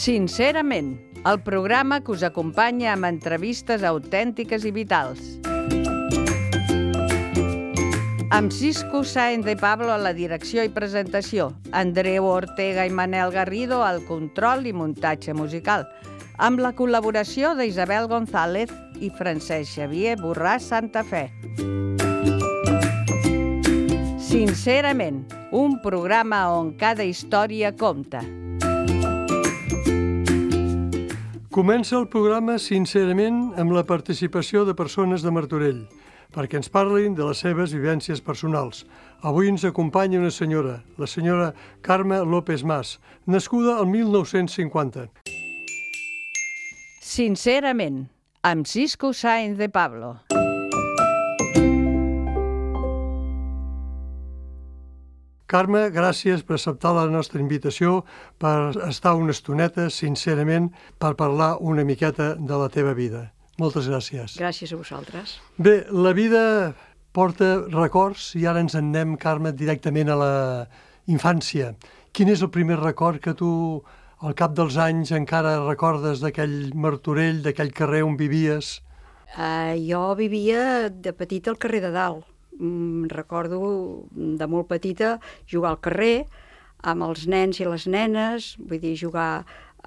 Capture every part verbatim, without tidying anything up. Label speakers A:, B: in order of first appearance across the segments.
A: Sincerament, el programa que us acompanya amb entrevistes autèntiques i vitals. Amb Cisco Sáenz de Pablo a la direcció i presentació, Andreu Ortega i Manel Garrido al control i muntatge musical, amb la col·laboració d'Isabel González i Francesc Xavier Borràs Santa Fe. Sincerament, un programa on cada història compta.
B: Comença el programa, sincerament, amb la participació de persones de Martorell, perquè ens parlin de les seves vivències personals. Avui ens acompanya una senyora, la senyora Carme López Mas, nascuda el mil nou-cents cinquanta.
A: Sincerament, amb Cisco Sáenz de Pablo.
B: Carme, gràcies per acceptar la nostra invitació, per estar una estoneta, sincerament, per parlar una miqueta de la teva vida. Moltes gràcies.
C: Gràcies a vosaltres.
B: Bé, la vida porta records i ara ens en anem, Carme, directament a la infància. Quin és el primer record que tu, al cap dels anys, encara recordes d'aquell Martorell, d'aquell carrer on vivies?
C: Uh, jo vivia de petita al carrer de Dalt. Mm, recordo de molt petita jugar al carrer amb els nens i les nenes, vull dir, jugar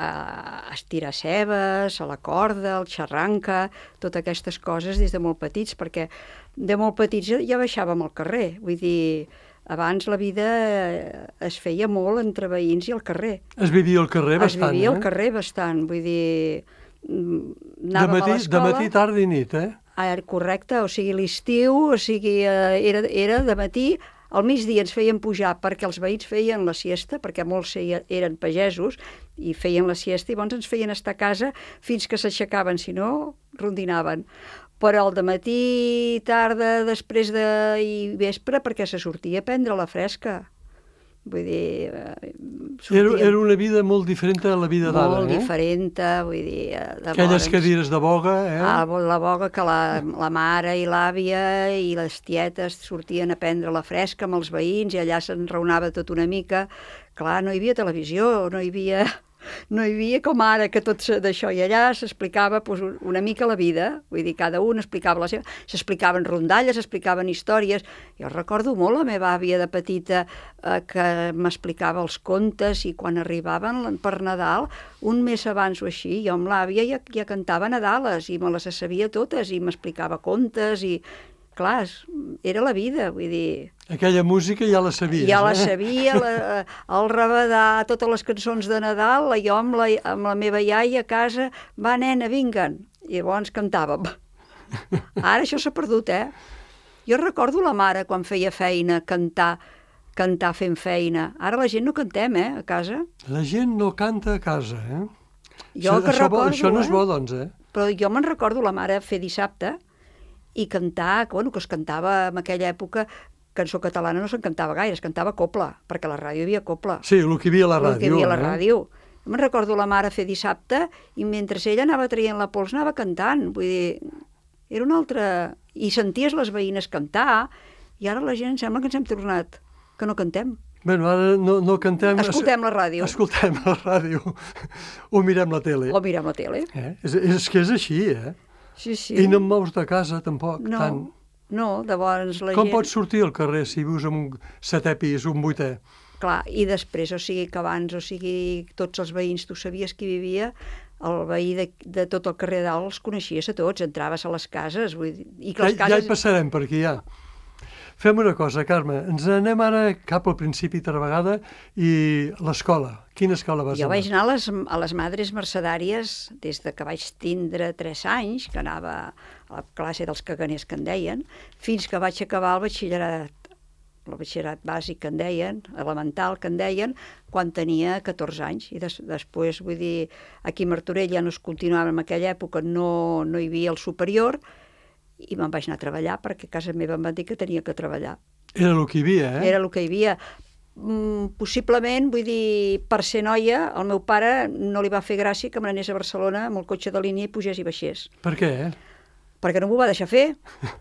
C: a estirar cebes, a la corda, al xarranca, totes aquestes coses des de molt petits, perquè de molt petits ja baixàvem al carrer, vull dir, abans la vida es feia molt entre veïns i al carrer.
B: Es vivia al carrer bastant, eh?
C: Es vivia al carrer bastant, vull dir, anàvem
B: de matí,
C: a l'escola...
B: De matí, tarda i nit, eh?
C: Ah, correcte, o sigui, l'estiu, o sigui, era, era de matí, al migdia ens feien pujar perquè els veïns feien la siesta, perquè molts eren pagesos i feien la siesta, i llavors ens feien estar a casa fins que s'aixecaven, si no, rondinaven. Però al dematí, tarda, després de... i vespre, perquè se sortia a prendre la fresca. Vull dir...
B: Sortíem... Era, era una vida molt diferent a la vida d'ara, eh?
C: Molt diferent, vull dir...
B: Aquelles cadires de boga, eh?
C: Ah, la boga que la, la mare i l'àvia i les tietes sortien a prendre la fresca amb els veïns i allà s'enraonava tot una mica. Clar, no hi havia televisió, no hi havia... No hi havia com ara, que tot d'això, i allà s'explicava doncs, una mica la vida, vull dir, cada un explicava la seva, s'explicaven rondalles, s'explicaven històries. Jo recordo molt la meva àvia de petita eh, que m'explicava els contes, i quan arribaven per Nadal, un mes abans o així, jo amb l'àvia ja, ja cantava Nadales i me les sabia totes i m'explicava contes i... Clar, era la vida, vull dir...
B: Aquella música ja la sabies,
C: ja la
B: eh?
C: sabia, la, el rabadà, totes les cançons de Nadal, jo amb la, amb la meva iaia a casa, va, nena, vinguen. I llavors cantàvem. Ara això s'ha perdut, eh? Jo recordo la mare quan feia feina, cantar, cantar fent feina. Ara la gent no cantem, eh, a casa.
B: La gent no canta a casa, eh?
C: Jo
B: això,
C: que
B: això,
C: recordo,
B: això no és bo,
C: eh?
B: doncs, eh?
C: Però jo me'n recordo la mare fer dissabte i cantar, que, bueno, que es cantava en aquella època, cançó catalana no se'n cantava gaire, es cantava copla, perquè a la ràdio hi havia copla.
B: Sí, el que hi havia a la ràdio.
C: El que hi havia a la
B: eh?
C: ràdio. Jo me'n recordo la mare fer dissabte i mentre ella anava traient la pols anava cantant, vull dir, era una altra... I senties les veïnes cantar i ara la gent sembla que ens hem tornat, que no cantem.
B: Bueno, ara no, no cantem...
C: Escoltem la ràdio.
B: Escoltem la ràdio. O mirem la tele.
C: O mirem la tele.
B: Eh? És, és que és així, eh?
C: Sí, sí.
B: I no em mous de casa, tampoc,
C: no,
B: tant.
C: No, llavors la
B: Com
C: gent...
B: Com pots sortir al carrer si vius en un setè pis, un vuitè?
C: Clar, i després, o sigui, que abans, o sigui, tots els veïns, tu sabies qui vivia, el veí de, de tot el carrer dalt els coneixies a tots, entraves a les cases, vull dir... I que les
B: ja,
C: cases...
B: ja hi passarem per aquí, ja. Fem una cosa, Carme, ens anem ara cap al principi altra vegada i l'escola. Quina escola vas anar?
C: Jo vaig anar a les, a les Madres Mercedàries des de que vaig tindre tres anys, que anava a la classe dels caganers que en deien, fins que vaig acabar el batxillerat, el batxillerat bàsic que en deien, elemental que en deien, quan tenia catorze anys. I des, després, vull dir, aquí a Martorell ja no es continuava en aquella època, no, no hi havia el superior, i me'n vaig anar a treballar perquè a casa meva em van dir que tenia que treballar.
B: Era el que hi havia, eh?
C: Era el que hi havia. Mm, possiblement, vull dir, per ser noia, al meu pare no li va fer gràcia que me n'anés a Barcelona amb el cotxe de línia i pugés i baixés.
B: Per què, eh?
C: Perquè no m'ho va deixar fer.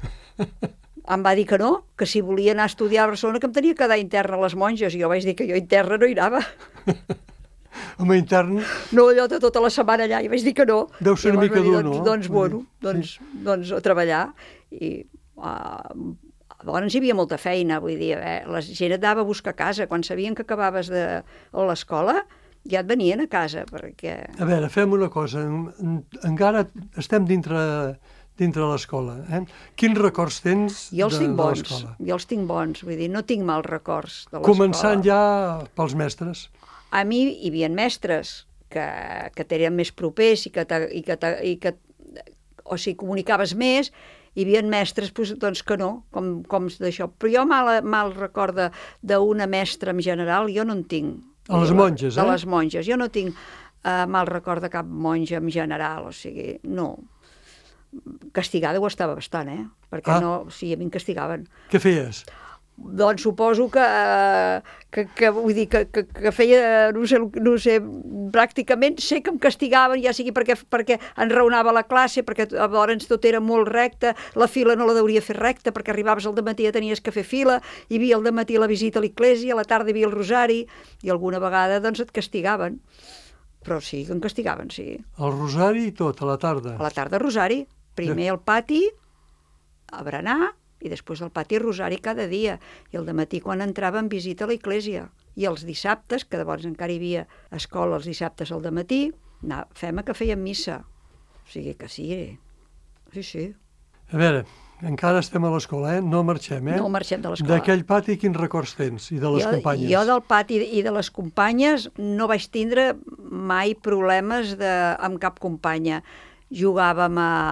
C: Em va dir que no, que si volia anar a estudiar a Barcelona que em tenia que quedar interna a les monges. I jo vaig dir que jo interna no hi anava.
B: Home, intern...
C: No, allò de tota la setmana allà, i vaig dir que no.
B: Deu ser una mica dur,
C: doncs,
B: no?
C: Doncs, bueno, doncs, sí. doncs a treballar. I uh, llavors hi havia molta feina, vull dir, eh? La gent et anava a buscar a casa. Quan sabien que acabaves de l'escola, ja et venien a casa, perquè...
B: A veure, fem una cosa. Encara estem dintre... dintre l'escola. Eh? Quins records tens
C: jo els
B: de,
C: tinc
B: de
C: bons,
B: l'escola?
C: Jo els tinc bons, vull dir, no tinc mals records de l'escola.
B: Començant ja pels mestres.
C: A mi hi havia mestres que, que t'eren més propers i que, te, i que, te, i que o sigui, comunicaves més, hi havia mestres doncs, doncs que no, com, com d'això. Però jo mal, mal recorda d'una mestra en general, jo no en tinc.
B: A les monges,
C: de
B: eh?
C: De les monges. Jo no tinc uh, mal record de cap monja en general, o sigui, no. Castigada ho estava bastant, eh? Perquè
B: ah.
C: no, sí, a mi em castigaven.
B: Què feies?
C: Doncs suposo que, que, que vull dir, que, que, que feia, no sé, no sé, pràcticament sé que em castigaven, ja sigui perquè, perquè enraonava la classe, perquè llavors tot era molt recte, la fila no la deuria fer recta, perquè arribaves al dematí i tenies que fer fila, hi havia al dematí la visita a l'església, a la tarda hi havia el rosari, i alguna vegada doncs et castigaven. Però sí, que em castigaven, sí.
B: El rosari i tot, a la tarda?
C: A la tarda rosari. Primer al pati, a berenar, i després al pati rosari cada dia. I al dematí quan entràvem visita a l'església. I els dissabtes, que llavors encara hi havia escola els dissabtes al dematí, anar, fem que fèiem missa. O sigui que sí, sí, sí.
B: A veure, encara estem a l'escola, eh? No marxem, eh?
C: No marxem de l'escola.
B: D'aquell pati quins records tens? I de les
C: jo,
B: companyes?
C: Jo del pati i de les companyes no vaig tindre mai problemes de, amb cap companya. Jugàvem a...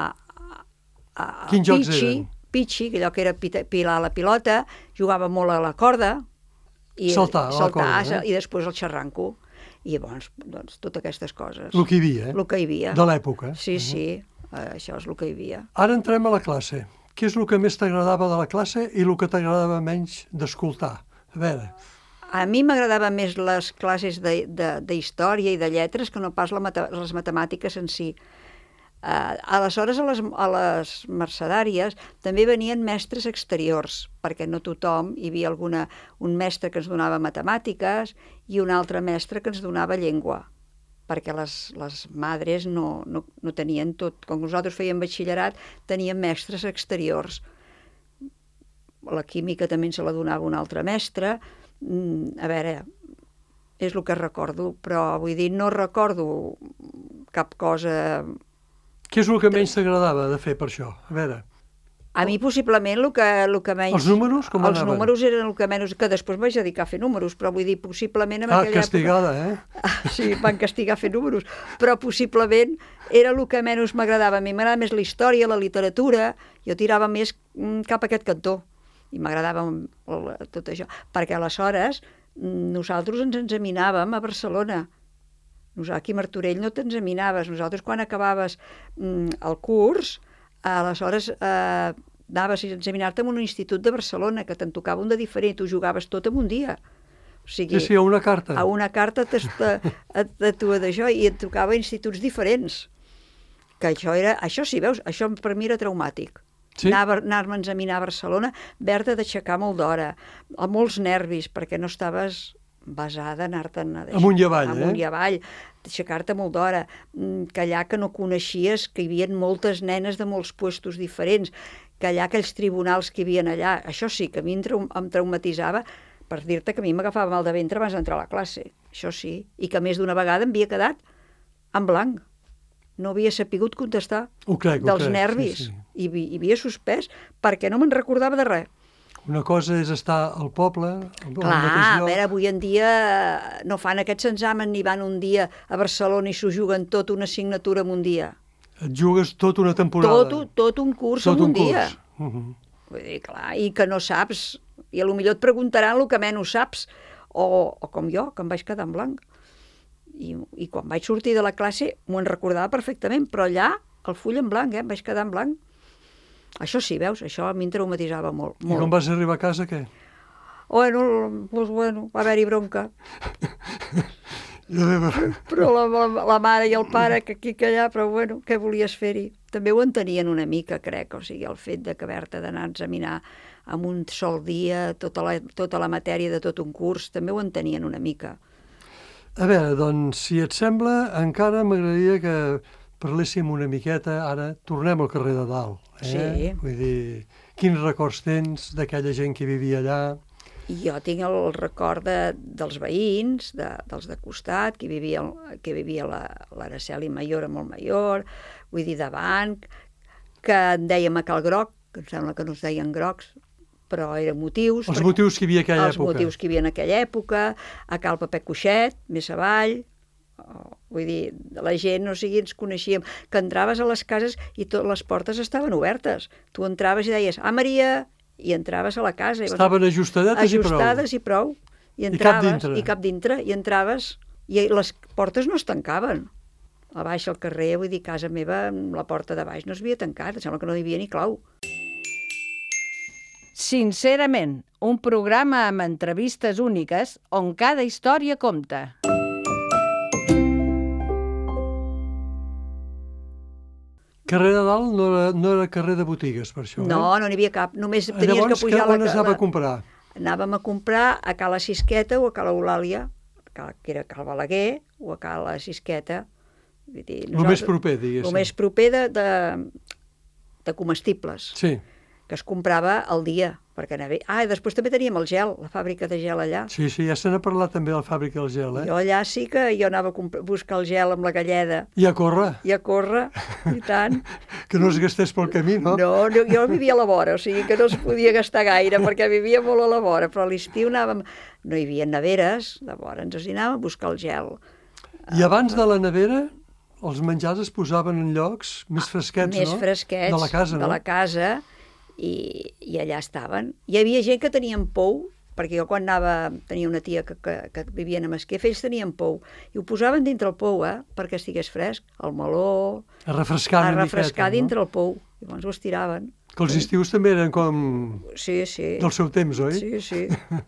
C: a
B: Quins jocs
C: pitxi,
B: eren?
C: Pitxi, allò que era pilar la pilota, jugava molt a la corda. I
B: saltar, a la
C: saltar,
B: corda, eh?
C: I després el xarranco. I llavors, doncs, totes aquestes coses.
B: El que hi havia, eh?
C: El que hi havia.
B: De l'època.
C: Sí, uh -huh. sí, uh, això és el que hi havia.
B: Ara entrem a la classe. Què és el que més t'agradava de la classe i el que t'agradava menys d'escoltar? A veure...
C: A mi m'agradaven més les classes d'història i de lletres que no pas la mate les matemàtiques en si. Uh, aleshores, a les, a les mercedàries també venien mestres exteriors, perquè no tothom, hi havia alguna, un mestre que ens donava matemàtiques i un altre mestre que ens donava llengua, perquè les, les madres no, no, no tenien tot. Com nosaltres fèiem batxillerat, teníem mestres exteriors. La química també se la donava un altre mestre. Mm, a veure, és el que recordo, però vull dir, no recordo cap cosa...
B: Què és el que menys t'agradava de fer per això? A veure...
C: A mi possiblement el que, el que menys...
B: Els números com
C: els
B: anaven?
C: Els números eren el que menys... Que després vaig dedicar a fer números, però vull dir, possiblement en
B: ah,
C: aquella
B: castigada,
C: època...
B: eh?
C: Sí, van castigar a fer números. Però possiblement era el que menys m'agradava. A mi m'agradava més la història, la literatura, jo tirava més cap a aquest cantó. I m'agradava tot això. Perquè aleshores nosaltres ens examinàvem a Barcelona. Nosaltres aquí a Martorell no t'examinaves. Nosaltres quan acabaves mm, el curs, aleshores eh, anaves a examinar-te en un institut de Barcelona, que te'n tocava un de diferent, tu jugaves tot en un dia. O sigui,
B: sí, sí, a una carta.
C: A una carta de tu d'això, i et tocava instituts diferents. Que això era, això sí, veus, això per mi era traumàtic. Sí? Anar-me a examinar a Barcelona, haver-te d'aixecar molt d'hora, amb molts nervis, perquè no estaves... basada, anar-te'n
B: amunt i avall,
C: amunt
B: eh?
C: i avall, aixecar-te molt d'hora, que allà que no coneixies, que hi havia moltes nenes de molts puestos diferents, que allà aquells tribunals que hi havia allà, això sí, que a mi em, trau em traumatitzava, per dir-te que a mi m'agafava mal de ventre abans d'entrar a la classe, això sí, i que més d'una vegada em havia quedat en blanc, no havia sapigut contestar
B: ho crec,
C: dels
B: ho crec,
C: nervis,
B: sí, sí.
C: I, i havia suspès perquè no me'n recordava de res.
B: Una cosa és estar al poble, al
C: Clar, a veure, avui en dia no fan aquests exàmens ni van un dia a Barcelona i s'ho juguen tot una assignatura en un dia.
B: Et jugues tot una temporada.
C: Tot, tot un curs
B: tot
C: en un,
B: un
C: dia.
B: Uh -huh.
C: Vull dir, clar, i que no saps, i potser et preguntaran el que menys saps, o, o com jo, que em vaig quedar en blanc. I, i quan vaig sortir de la classe m'ho en recordava perfectament, però allà el full en blanc, eh, em vaig quedar en blanc. Això sí, veus, això a mi em traumatitzava molt, molt.
B: I quan vas arribar a casa, què?
C: Bueno, pues bueno, va haver-hi bronca. Però la, la, la mare i el pare, que aquí que allà, però bueno, què volies fer-hi? També ho entenien una mica, crec, o sigui, el fet de que haver-te d'anar a examinar en un sol dia tota la, tota la matèria de tot un curs, també ho entenien una mica.
B: A veure, doncs, si et sembla, encara m'agradaria que parléssim una miqueta, ara tornem al carrer de Dalt. Eh?
C: Sí.
B: Vull dir, quins records tens d'aquella gent que vivia allà?
C: Jo tinc el record de, dels veïns, de, dels de costat, que vivia, que vivia la, l'Araceli Mayor, molt Mayor, vull dir, davant, que en dèiem a Cal Groc, que em sembla que no es deien grocs, però eren motius.
B: Els motius que hi havia aquella
C: els
B: època.
C: Els motius que hi havia en aquella època, a Cal Paper Cuixet, més avall, oh, vull dir, la gent, o sigui, ens coneixíem, que entraves a les cases i tot, les portes estaven obertes. Tu entraves i deies, ah, Maria, i entraves a la casa. I
B: estaven ajustadetes,
C: ajustades
B: i prou.
C: i prou. I,
B: I cap dintre.
C: I cap dintre. I entraves, i les portes no es tancaven. A baix al carrer, vull dir, casa meva, la porta de baix no es havia tancat, em sembla que no hi havia ni clau.
A: Sincerament, un programa amb entrevistes úniques on cada història compta.
B: Carrer de Dalt no era, no era carrer de botigues, per això,
C: No,
B: eh?
C: no n'hi havia cap. Només tenies
B: Llavors,
C: que pujar...
B: on
C: la,
B: es anava
C: la...
B: a comprar?
C: Anàvem a comprar a Cala Sisqueta o a Cala Eulàlia, que era Cal Balaguer, o a Cala Sisqueta. Vull dir,
B: El més proper, diguéssim.
C: El més proper de, de, de comestibles.
B: Sí.
C: Que es comprava al dia, perquè anava... Ah, i després també teníem el gel, la fàbrica de gel allà.
B: Sí, sí, ja se n'ha parlat també de la fàbrica del gel, eh?
C: Jo allà sí que jo anava a comprar, buscar el gel amb la galleda.
B: I a córrer.
C: I a córrer, i tant.
B: Que no es gastés pel camí, no?
C: No, no, jo vivia a la vora, o sigui que no es podia gastar gaire, perquè vivia molt a la vora, però a l'estiu anàvem... No hi havia neveres, de vora ens hi anàvem a buscar el gel.
B: I abans de la nevera, els menjars es posaven en llocs més fresquets,
C: més
B: no?
C: Més fresquets,
B: de la casa,
C: de
B: no?
C: la casa, i, i allà estaven. Hi havia gent que tenien pou, perquè jo quan anava, tenia una tia que, que, que vivien a Masquefa, ells tenien pou, i ho posaven dintre el pou, eh, perquè estigués fresc, el meló...
B: A refrescar una
C: miqueta, A refrescar
B: miqueta,
C: dintre
B: no?
C: el pou, i llavors ho estiraven.
B: Que els estius també eren com...
C: Sí, sí.
B: Del seu temps, oi?
C: Sí, sí.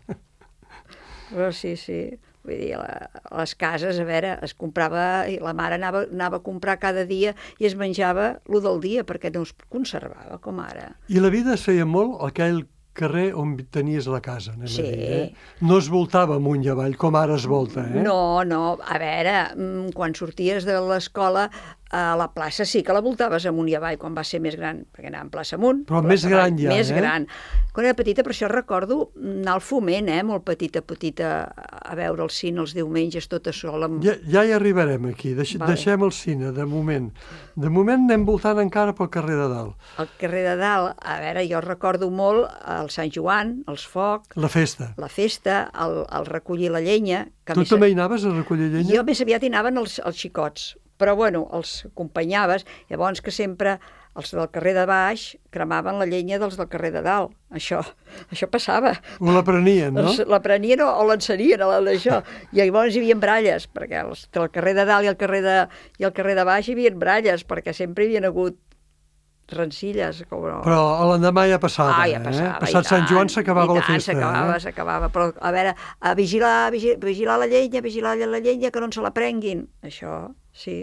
C: Però sí, sí. Vull dir, a les cases, a veure, es comprava, i la mare anava, anava a comprar cada dia i es menjava lo del dia, perquè no es conservava com ara.
B: I la vida es feia molt aquell carrer on tenies la casa, anem
C: sí.
B: a dir, eh? No es voltava amunt i avall, com ara es volta, eh?
C: No, no, a veure, quan sorties de l'escola, a la plaça sí que la voltaves amunt i avall, quan va ser més gran, perquè anàvem plaça amunt.
B: Però més gran ja,
C: més
B: eh?
C: Més gran. Quan era petita, per això recordo anar al Foment, eh? Molt petita, petita, a veure el cine els diumenges, tota sola. Amb...
B: Ja, ja hi arribarem aquí, Deix, vale. Deixem el cine, de moment. De moment anem voltant encara pel carrer de Dalt.
C: El carrer de Dalt, a veure, jo recordo molt el Sant Joan, els focs...
B: La festa.
C: La festa, el, el recollir la llenya...
B: Que tu més... també hi anaves a recollir llenya?
C: Jo més aviat hi anaven els, els xicots, però bueno, els acompanyaves, llavors que sempre els del carrer de baix cremaven la llenya dels del carrer de dalt. Això, això passava.
B: O l'aprenien, no?
C: L'aprenien o, o l'encenien, això. I llavors hi havia bralles, perquè els, el carrer de dalt i el carrer de, i el carrer de baix hi havia bralles, perquè sempre hi havia hagut rencilles. Com no.
B: Però l'endemà ja passava,
C: ah, ja passava,
B: eh? Passat Sant Joan s'acabava la festa.
C: S'acabava,
B: eh?
C: s'acabava. Però, a veure, a vigilar, vigilar, vigilar la llenya, vigilar la llenya, que no en se la prenguin. Això, sí.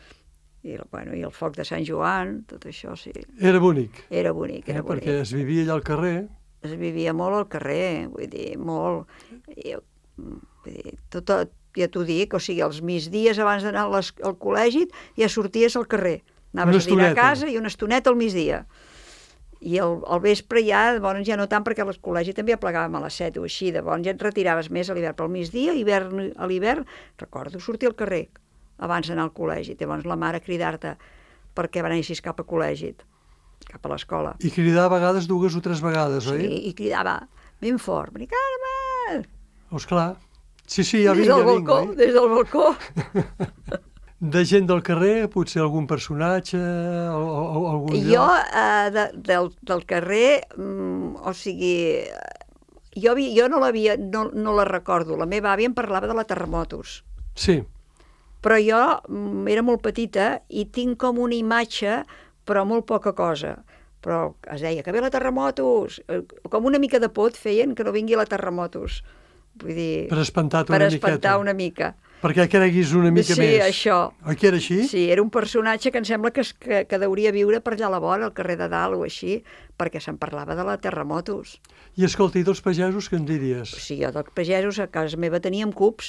C: I, bueno, i el foc de Sant Joan, tot això, sí.
B: Era bonic.
C: Era bonic, era
B: eh?
C: bonic.
B: Perquè es vivia allà al carrer.
C: Es vivia molt al carrer, vull dir, molt. I, vull dir, tot, ja t'ho dic, o sigui, els migdies abans d'anar al col·legi ja sorties al carrer. Anaves a dinar a casa i una estoneta al migdia. I al, al vespre ja, llavors ja no tant, perquè al col·legi també ja plegàvem a les set o així, llavors ja et retiraves més a l'hivern, però al migdia, hivern, a l'hivern, recordo sortir al carrer abans d'anar al col·legi, llavors la mare cridar-te perquè anessis cap a col·legi, cap a l'escola.
B: I cridar a vegades dues o tres vegades, oi?
C: Sí, i cridava ben fort, veni Carme!
B: Oh, esclar. Sí, sí, ja vinc,
C: ja
B: vinc,
C: balcó,
B: oi?
C: Des del balcó.
B: De gent del carrer, potser algun personatge, o, o, algun lloc?
C: Jo, eh, de, del, del carrer, mm, o sigui, jo, vi, jo no, no, no la recordo. La meva àvia em parlava de la Terremotos.
B: Sí.
C: Però jo mm, era molt petita i tinc com una imatge, però molt poca cosa. Però es deia que ve la Terremotos, com una mica de por et feien que no vingui la Terremotos. Vull dir,
B: per espantar-te
C: per
B: una
C: espantar
B: miqueta.
C: una mica.
B: Perquè creguis una mica
C: sí,
B: més.
C: Sí, això.
B: Oi que era així?
C: Sí, era un personatge que em sembla que, es, que, que deuria viure per allà a la vora, al carrer de Dalt o així, perquè se'n parlava de la Terremotos.
B: I escolta, i dels pagesos què en diries?
C: Sí, jo dels pagesos a casa meva teníem cups,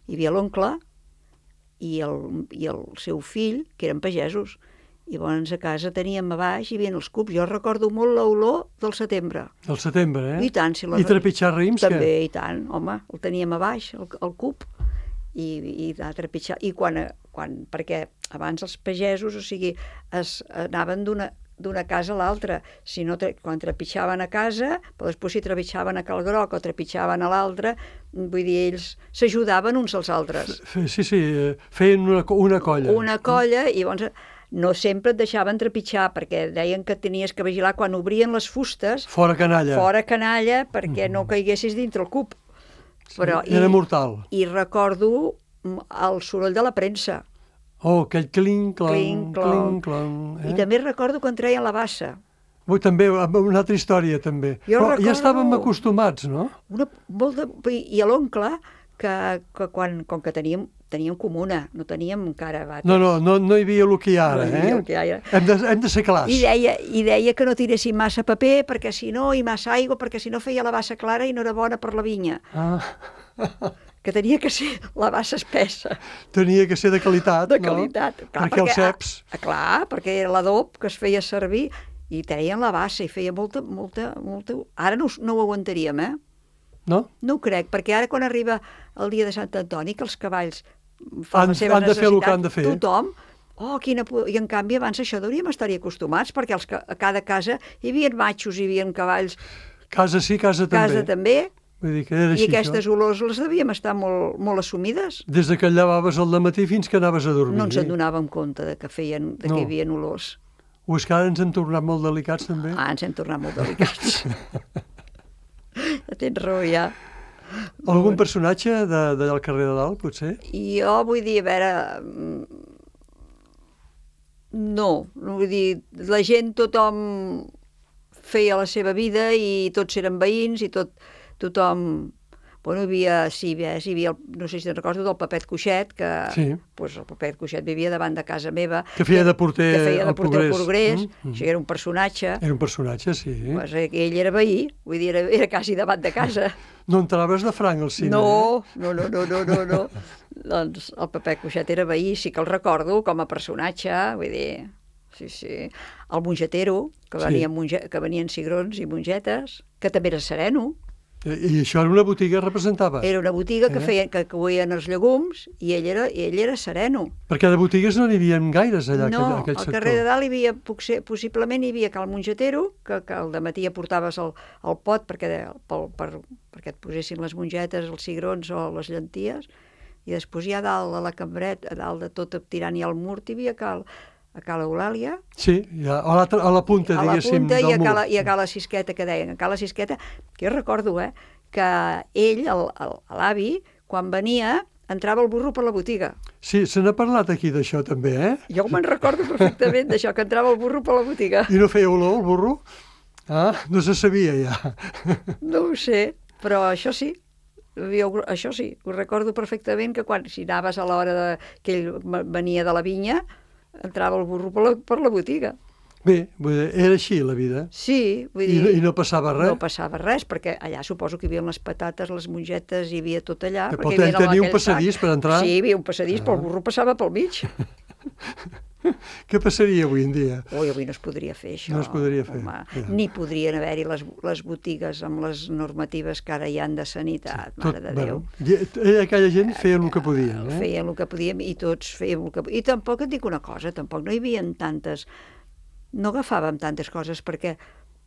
C: hi havia l'oncle i el, i el seu fill, que eren pagesos. I llavors a casa teníem a baix, hi havia els cups. Jo recordo molt l'olor del setembre.
B: Del setembre, eh?
C: I tant. Si la...
B: I trepitjar raïms, què?
C: També, i tant, home, el teníem a baix, el, el cup, i, i a trepitjar. I quan, quan, perquè abans els pagesos, o sigui, es anaven d'una d'una casa a l'altra. Si no, quan trepitjaven a casa, però després si trepitjaven a Cal Groc o trepitjaven a l'altre, vull dir, ells s'ajudaven uns als altres.
B: Sí, sí, feien una, una colla.
C: Una colla, i llavors no sempre et deixaven trepitjar, perquè deien que tenies que vigilar quan obrien les fustes.
B: Fora canalla.
C: Fora canalla, perquè no caiguessis dintre el cub.
B: Sí, però, era i, mortal.
C: I recordo el soroll de la premsa.
B: Oh, aquell clinc-clonc,
C: clinc-clonc.
B: clinc eh?
C: I també recordo quan treien la bassa.
B: Ui, també, una altra història, també.
C: Jo
B: oh,
C: recordo...
B: Ja estàvem acostumats, no?
C: Una, molt de... I a l'oncle, que, que quan, com que teníem, teníem comuna, no teníem encara vàters.
B: No, no, no, no hi havia el que hi ha ara,
C: no
B: eh?
C: Que hi ha ara.
B: Hem, de, hem de ser clars.
C: I deia, I deia que no tiressin massa paper, perquè si no, i massa aigua, perquè si no feia la bassa clara i no era bona per la vinya.
B: Ah...
C: que tenia que ser la bassa espessa.
B: Tenia que ser de qualitat,
C: de
B: no?
C: qualitat. Clar,
B: perquè, perquè els ceps...
C: Ah, clar, perquè era l'adob que es feia servir i treien la bassa i feia molta, molta, molta... Ara no, no ho aguantaríem, eh?
B: No?
C: No ho crec, perquè ara quan arriba el dia de Sant Antoni, que els cavalls fan
B: han,
C: les seves
B: han de fer el que han de fer.
C: Tothom, oh, quina... I en canvi abans això hauríem estar-hi acostumats, perquè els, a cada casa hi havia matxos, hi havia cavalls...
B: Casa sí, casa també.
C: Casa també.
B: Vull dir que era així,
C: I aquestes
B: això.
C: olors les devíem estar molt, molt assumides.
B: Des de que llevaves al matí fins que anaves a dormir.
C: No ens en donàvem compte de que, feien, de
B: no.
C: que hi havia olors.
B: O és que ara ens hem tornat molt delicats, també?
C: Ah, ens hem tornat molt delicats. Tens raó, ja.
B: Algun personatge d'allà al carrer de dalt, potser?
C: Jo vull dir, a veure... No, no vull dir, la gent, tothom feia la seva vida i tots eren veïns i tot... tothom, bueno, hi havia, sí, hi havia, no sé si te'n recordo, del Pepet Cuixet, que
B: sí.
C: pues, el Pepet Cuixet vivia davant de casa meva.
B: Que feia de porter
C: que feia de porter
B: al
C: Progrés. Progrés.
B: Mm -hmm.
C: Això era un personatge.
B: Era un personatge, sí.
C: Pues, ell era veí, vull dir, era, era quasi davant de casa.
B: No entraves de franc al cine?
C: No, no, no, no, no, no, no. Doncs el Pepet Cuixet era veí, sí que el recordo com a personatge, vull dir... Sí, sí. El mongetero, que,
B: sí.
C: venia monge, que venien cigrons i mongetes, que també era sereno.
B: I això era una botiga, representava?
C: Era una botiga que, feien, que coïen els llegums i ell era, ell era sereno.
B: Perquè de botigues no n'hi havia gaires allà,
C: no,
B: aquell, aquell sector.
C: No, al carrer de dalt hi havia, possiblement hi havia cal mongetero, que, que al dematí aportaves el, el pot perquè, per, per, perquè et posessin les mongetes, els cigrons o les llenties, i després ja a dalt a la cambreta, a dalt de tot tirant ja al mur, hi havia cal... a Cala Eulàlia.
B: Sí, ja, a, la, a la punta, diguéssim,
C: del mur. A la punta i a Cala,
B: mur.
C: i a Cala Sisqueta, que deien. A Cala Sisqueta, que jo recordo, eh, que ell, l'avi, quan venia, entrava el burro per la botiga.
B: Sí, se n'ha parlat aquí d'això també, eh?
C: Jo me'n recordo perfectament d'això, que entrava el burro per la botiga.
B: I no feia olor, el burro? Ah, no se sabia ja.
C: No ho sé, però això sí. Jo, això sí, ho recordo perfectament, que quan si anaves a l'hora de, que ell venia de la vinya, entrava el burro per la, per la botiga.
B: Bé, era així la vida.
C: Sí, vull dir...
B: I no, i no passava res?
C: No passava res, perquè allà suposo que hi havia les patates, les mongetes, hi havia tot allà.
B: Que pot tenir un passadís per entrar?
C: Sí, hi havia un passadís, ah. però el burro passava pel mig.
B: Què passaria avui en dia?
C: Ui, avui no es podria fer això.
B: No es podria fer.
C: Ja. Ni podrien haver-hi les, les botigues amb les normatives que ara hi han de sanitat, sí, mare tot, de Déu.
B: Bueno, aquella gent feien el que podien, eh?
C: Feien el que podíem i tots fèiem el que podíem. I tampoc et dic una cosa, tampoc no hi havia tantes... No agafàvem tantes coses perquè...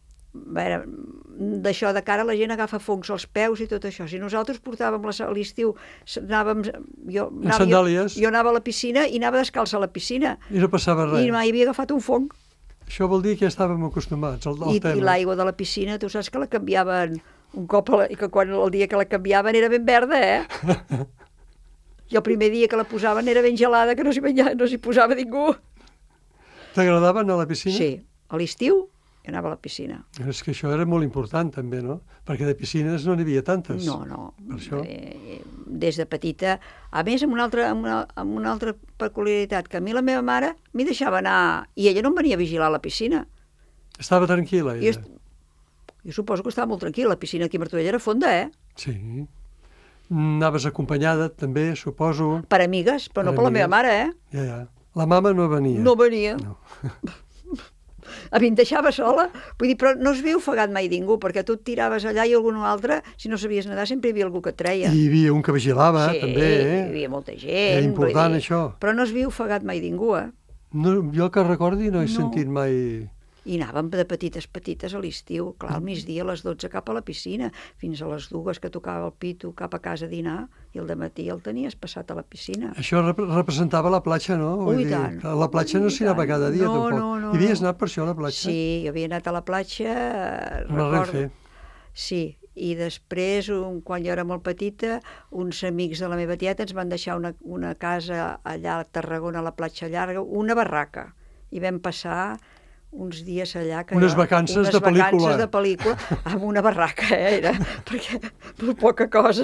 C: d'això de cara la gent agafa fongs als peus i tot això. Si nosaltres portàvem a l'estiu, anàvem... Jo
B: anava, sandàlies?
C: Jo, jo anava a la piscina i anava descalça a la piscina.
B: I no passava res?
C: I mai havia agafat un fong.
B: Això vol dir que ja estàvem acostumats al, al
C: I,
B: tema.
C: I l'aigua de la piscina, tu saps que la canviaven un cop, a la, i que quan el dia que la canviaven era ben verda, eh? I el primer dia que la posaven era ben gelada, que no s'hi no s'hi posava ningú.
B: T'agradava anar a la piscina?
C: Sí, a l'estiu anava a la piscina.
B: És que això era molt important també, no? Perquè de piscines no n'hi havia tantes.
C: No, no.
B: Per això.
C: Des de petita. A més, amb una altra, amb una, amb una altra peculiaritat, que a mi la meva mare m'hi deixava anar, i ella no em venia a vigilar a la piscina.
B: Estava tranquil·la, ella?
C: Jo, jo suposo que estava molt tranquil·la. La piscina aquí a Martorell era fonda, eh?
B: Sí. Anaves acompanyada, també, suposo.
C: Per amigues, però
B: Per
C: no per la meva
B: amigues.
C: mare, eh?
B: Ja, ja. La mama no venia.
C: No venia.
B: No.
C: A mi em deixava sola. Vull dir, però no es viu ofegat mai ningú, perquè tu et tiraves allà i algun altre, si no sabies nedar, sempre hi havia algú que et treia.
B: I hi havia un que vigilava,
C: sí,
B: també, eh?
C: hi havia molta gent.
B: Era important,
C: vull dir,
B: això.
C: Però no es viu ofegat mai ningú, eh?
B: No, jo que recordi no he
C: No.
B: sentit mai...
C: I anàvem de petites, petites a l'estiu, clar, al migdia a les dotze cap a la piscina, fins a les dues que tocava el pitu cap a casa a dinar, i el dematí el tenies passat a la piscina.
B: Això rep representava la platja, no?
C: Ui, i tant.
B: A la platja no s'hi anava
C: tant.
B: cada dia,
C: No,
B: tampoc.
C: no, no,
B: Hi havies
C: no.
B: anat per això, a la platja?
C: Sí, jo havia anat a la platja, eh,
B: Amb la
C: recordo.
B: Renfe.
C: Sí, i després, un, quan jo era molt petita, uns amics de la meva tieta ens van deixar una, una casa allà a Tarragona, a la platja llarga, una barraca, i vam passar uns dies allà... Que
B: Unes
C: jo-
B: vacances
C: unes
B: de pel·lícula.
C: vacances de pel·lícula, amb una barraca, eh, era, perquè per poca cosa.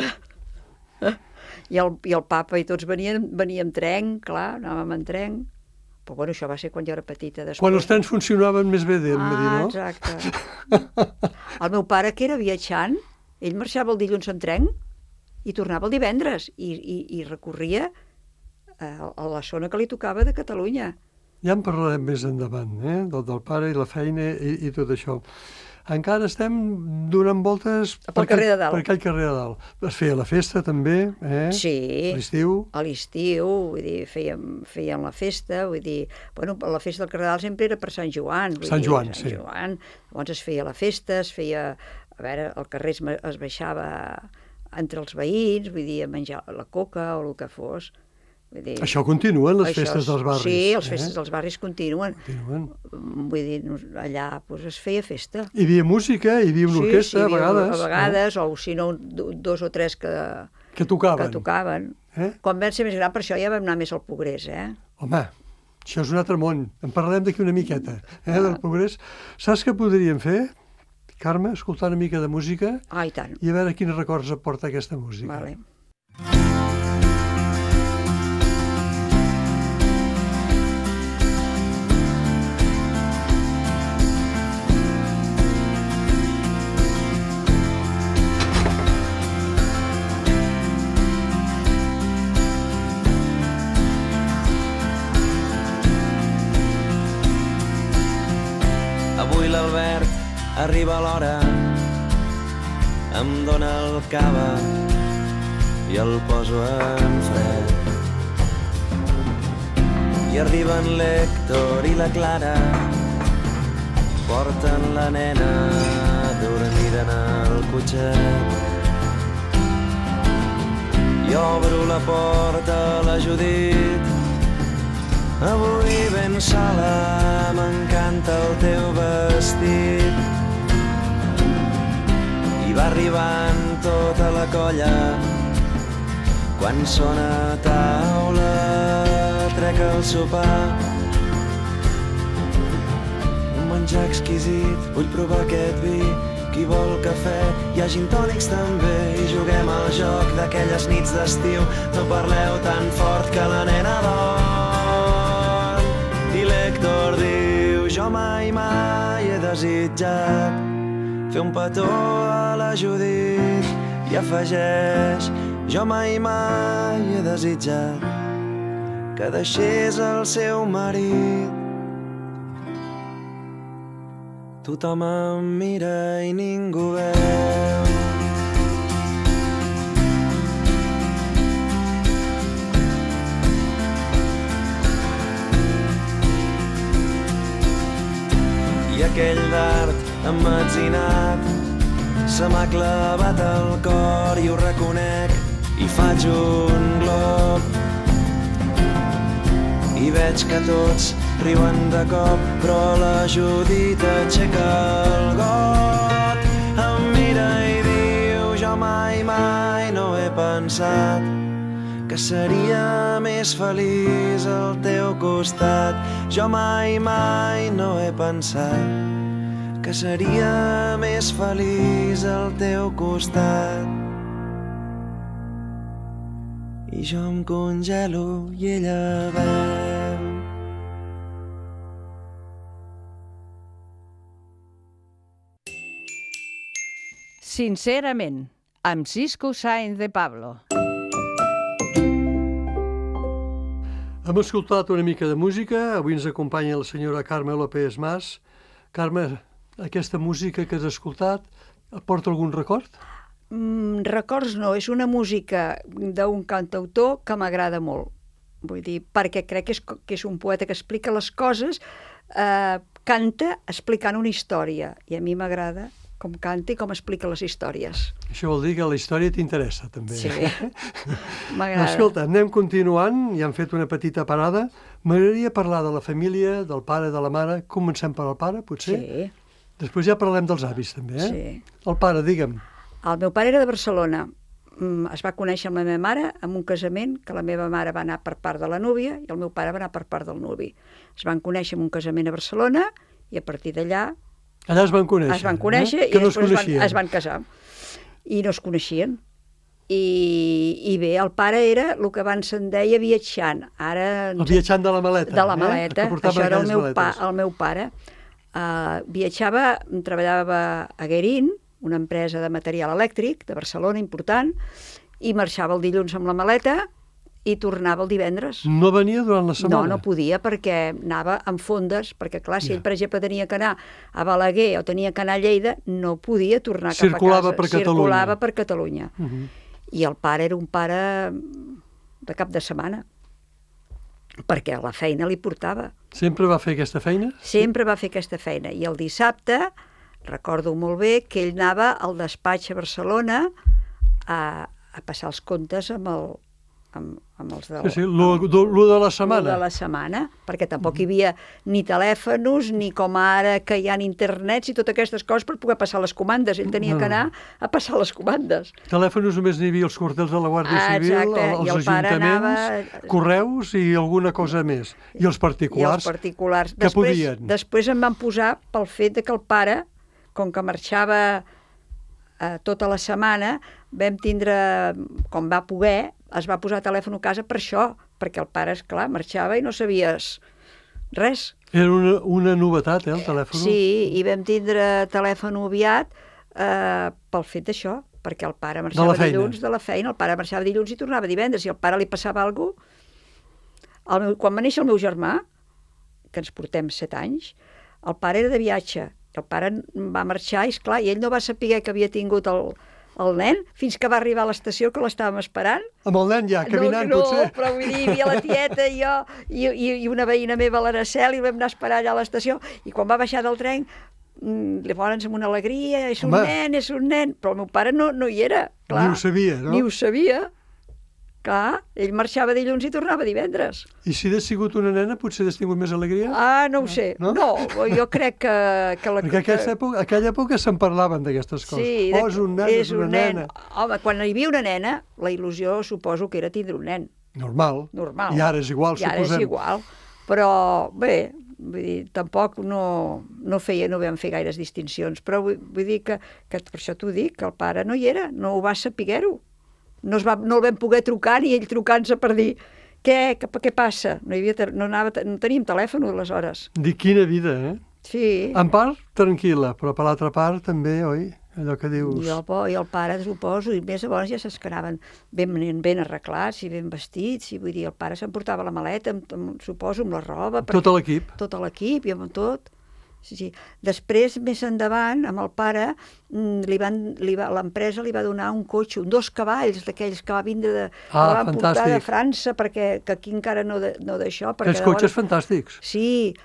C: I el, I el papa i tots venien, venien en tren, clar, anàvem en tren. Però bueno, això va ser quan jo era petita. Després...
B: Quan els trens funcionaven més bé, em va dir,
C: Ah,
B: no?
C: exacte. El meu pare, que era viatjant, ell marxava el dilluns en tren i tornava el divendres i, i, i recorria a, a la zona que li tocava de Catalunya.
B: Ja en parlarem més endavant, eh? Del, del pare i la feina i, i tot això. Encara estem donant voltes...
C: Pel carrer de dalt.
B: Per aquell carrer de dalt. Es feia la festa, també, eh?
C: Sí.
B: A l'estiu.
C: A l'estiu, vull dir, fèiem, fèiem la festa, vull dir, bueno, la festa del Carrer de Dalt sempre era per Sant Joan. Vull
B: Sant
C: dir,
B: Joan,
C: Sant
B: sí.
C: Joan. Llavors es feia la festa, es feia, a veure, el carrer es, es baixava entre els veïns, vull dir, a menjar la coca o el que fos. Vull dir,
B: Això continuen, les
C: això
B: festes
C: és-
B: dels barris.
C: Sí, les
B: eh?
C: festes dels barris continuen.
B: Continuen.
C: Vull dir, nos- allà doncs, es feia festa.
B: Hi havia música, hi havia una
C: Sí,
B: orquestra,
C: sí, hi
B: a
C: havia
B: vegades.
C: A vegades, o si no, do- dos o tres que,
B: Eh? Que tocaven.
C: que tocaven.
B: Eh?
C: Quan vam ser més gran, per això ja vam anar més al Progrés, eh?
B: Home, això és un altre món. En parlarem d'aquí una miqueta, eh, del progrés. Saps què podríem fer, Carme? Escoltar una mica de música
C: Ah, i tant.
B: i a veure quins records et porta aquesta música.
C: Vale.
D: Avui l'Albert arriba a l'hora, em dóna el cava i el poso en fred. I arriben l'Hèctor i la Clara, porten la nena dormida en el cotxet. I obro la porta a la Judit, avui ben sola, m'encanta el teu vestit. I va arribant tota la colla, quan sona a taula, trec el sopar. Un menjar exquisit, vull provar aquest vi, qui vol cafè, hi ha gin tònics també, i juguem al joc d'aquelles nits d'estiu. No parleu tan fort que la nena dorm. I l'Hèctor diu, jo mai, mai he desitjat fer un petó a la Judit, i afegeix, jo mai, mai he desitjat que deixés el seu marit. Tothom em mira i ningú veu. I aquell dard emmetzinat se m'ha clavat al cor i ho reconec i faig un glob. I veig que tots riuen de cop, però la Judit aixeca el got. Em mira i diu, jo mai, mai no he pensat que seria més feliç al teu costat. Jo mai, mai no he pensat que seria més feliç al teu costat. I jo em congelo i ella veu.
A: Sincerament, amb Cisco Sáenz de Pablo.
B: Hem escoltat una mica de música. Avui ens acompanya la senyora Carme López Mas. Carme, aquesta música que has escoltat et porta algun record?
C: Mm, records no, és una música d'un cantautor que m'agrada molt. Vull dir, perquè crec que és, que és un poeta que explica les coses, eh, canta explicant una història. I a mi m'agrada com canta i com explica les històries.
B: Això vol dir que la història t'interessa, també.
C: Sí, m'agrada.
B: Escolta, anem continuant, ja hem fet una petita parada. M'agradaria parlar de la família, del pare, de la mare. Comencem per al pare, potser?
C: Sí.
B: Després ja parlem dels avis, també, eh?
C: Sí.
B: El pare, digue'm.
C: El meu pare era de Barcelona. Es va conèixer amb la meva mare en un casament que la meva mare va anar per part de la núvia i el meu pare va anar per part del nuvi. Es van conèixer en un casament a Barcelona i a partir d'allà
B: Allà es van conèixer.
C: es van conèixer
B: eh?
C: i
B: que no es
C: després es van,
B: coneixien.
C: es van casar. I no es coneixien. I, I bé, el pare era el que abans se'n deia viatjant. Ara,
B: El viatjant de la maleta.
C: de la
B: Eh?
C: maleta.
B: Que portava
C: Això era el
B: aquelles
C: meu, pa,
B: maletes.
C: el meu pare. Uh, viatjava, treballava a Guerin, una empresa de material elèctric de Barcelona important, i marxava el dilluns amb la maleta i tornava el divendres.
B: No venia durant la setmana?
C: No, no podia perquè anava amb fondes, perquè clar, si
B: Ja.
C: ell, per exemple, tenia que anar a Balaguer o tenia que anar a Lleida, no podia tornar
B: Circulava
C: cap a casa.
B: per Catalunya.
C: Circulava per Catalunya.
B: Uh -huh.
C: I el pare era un pare de cap de setmana, perquè la feina li portava.
B: Sempre va fer aquesta feina?
C: Sempre va fer aquesta feina. I el dissabte, recordo molt bé, que ell anava al despatx a Barcelona a, a passar els comptes amb, el, amb, amb els del...
B: Sí, sí, lo, lo, lo de la setmana.
C: Lo de la setmana, perquè tampoc hi havia ni telèfons, ni com ara que hi ha internets i totes aquestes coses per poder passar les comandes. Ell tenia
B: No.
C: que anar a passar les comandes.
B: Telèfons només n'hi havia els quartels de la Guàrdia
C: Ah,
B: Civil,
C: exacte,
B: els
C: i el pare
B: ajuntaments,
C: anava-
B: correus i alguna cosa més. I els
C: I
B: particulars,
C: els particulars.
B: que
C: Després,
B: podien.
C: després em van posar pel fet de que el pare, com que marxava eh, tota la setmana, vam tindre, com va poder, es va posar telèfon a casa per això, perquè el pare, esclar, marxava i no sabies res.
B: Era una, una novetat, eh, el telèfon.
C: Sí, i vam tindre telèfon aviat eh, pel fet d'això, perquè el pare marxava
B: feina.
C: dilluns de la feina, el pare marxava dilluns i tornava divendres, i al pare li passava alguna cosa. Quan va néixer el meu germà, que ens portem set anys, el pare era de viatge, el pare va marxar i, esclar, i ell no va saber que havia tingut el, el nen fins que va arribar a l'estació, que l'estàvem esperant.
B: Amb el nen ja, caminant,
C: no, no,
B: potser.
C: però vull dir, hi havia la tieta i jo, i, i, i una veïna meva, l'Araceli, i vam anar a esperar allà a l'estació, i quan va baixar del tren, mm, llavors amb una alegria, és un
B: Home.
C: nen, és un nen, però el meu pare no, no hi era, clar.
B: Ni ho sabia, no?
C: Ni ho sabia. Clar, ell marxava dilluns i tornava divendres.
B: I si hagués sigut una nena, potser hagués tingut més alegria?
C: Ah, no ho sé.
B: No?
C: No, jo crec que... que la,
B: Perquè a aquesta època, a aquella època se'n parlaven d'aquestes coses.
C: Sí,
B: oh, és un nen, és, una
C: un nen.
B: nena.
C: Home, quan hi havia una nena, la il·lusió suposo que era tindre un nen.
B: Normal.
C: Normal.
B: I ara és igual,
C: I ara
B: suposem.
C: és igual. Però, bé, vull dir, tampoc no, no feia, no vam fer gaires distincions, però vull, vull dir que, que per això t'ho dic, que el pare no hi era, no ho va saber-ho. No, es va, no el vam poder trucar ni ell trucant-se per dir què, què, què passa? No, hi havia, no, anava, no teníem telèfon aleshores.
B: Dic, quina vida, eh?
C: Sí.
B: En part, tranquil·la, però per l'altra part també, oi? Allò que dius...
C: I el, i el pare, suposo, i més llavors ja s'escaraven ben, ben arreglats i ben vestits, i vull dir, el pare s'emportava la maleta, amb, amb, suposo, amb la roba...
B: Tot l'equip.
C: Tot l'equip i amb tot. Sí, sí. Després, més endavant, amb el pare, li van, li va, l'empresa li va donar un cotxe, un dos cavalls d'aquells que va vindre de,
B: Ah,
C: que van portar de
B: fantàstic.
C: França, perquè que aquí encara no de, no d'això.
B: Aquests cotxes fantàstics.
C: Sí,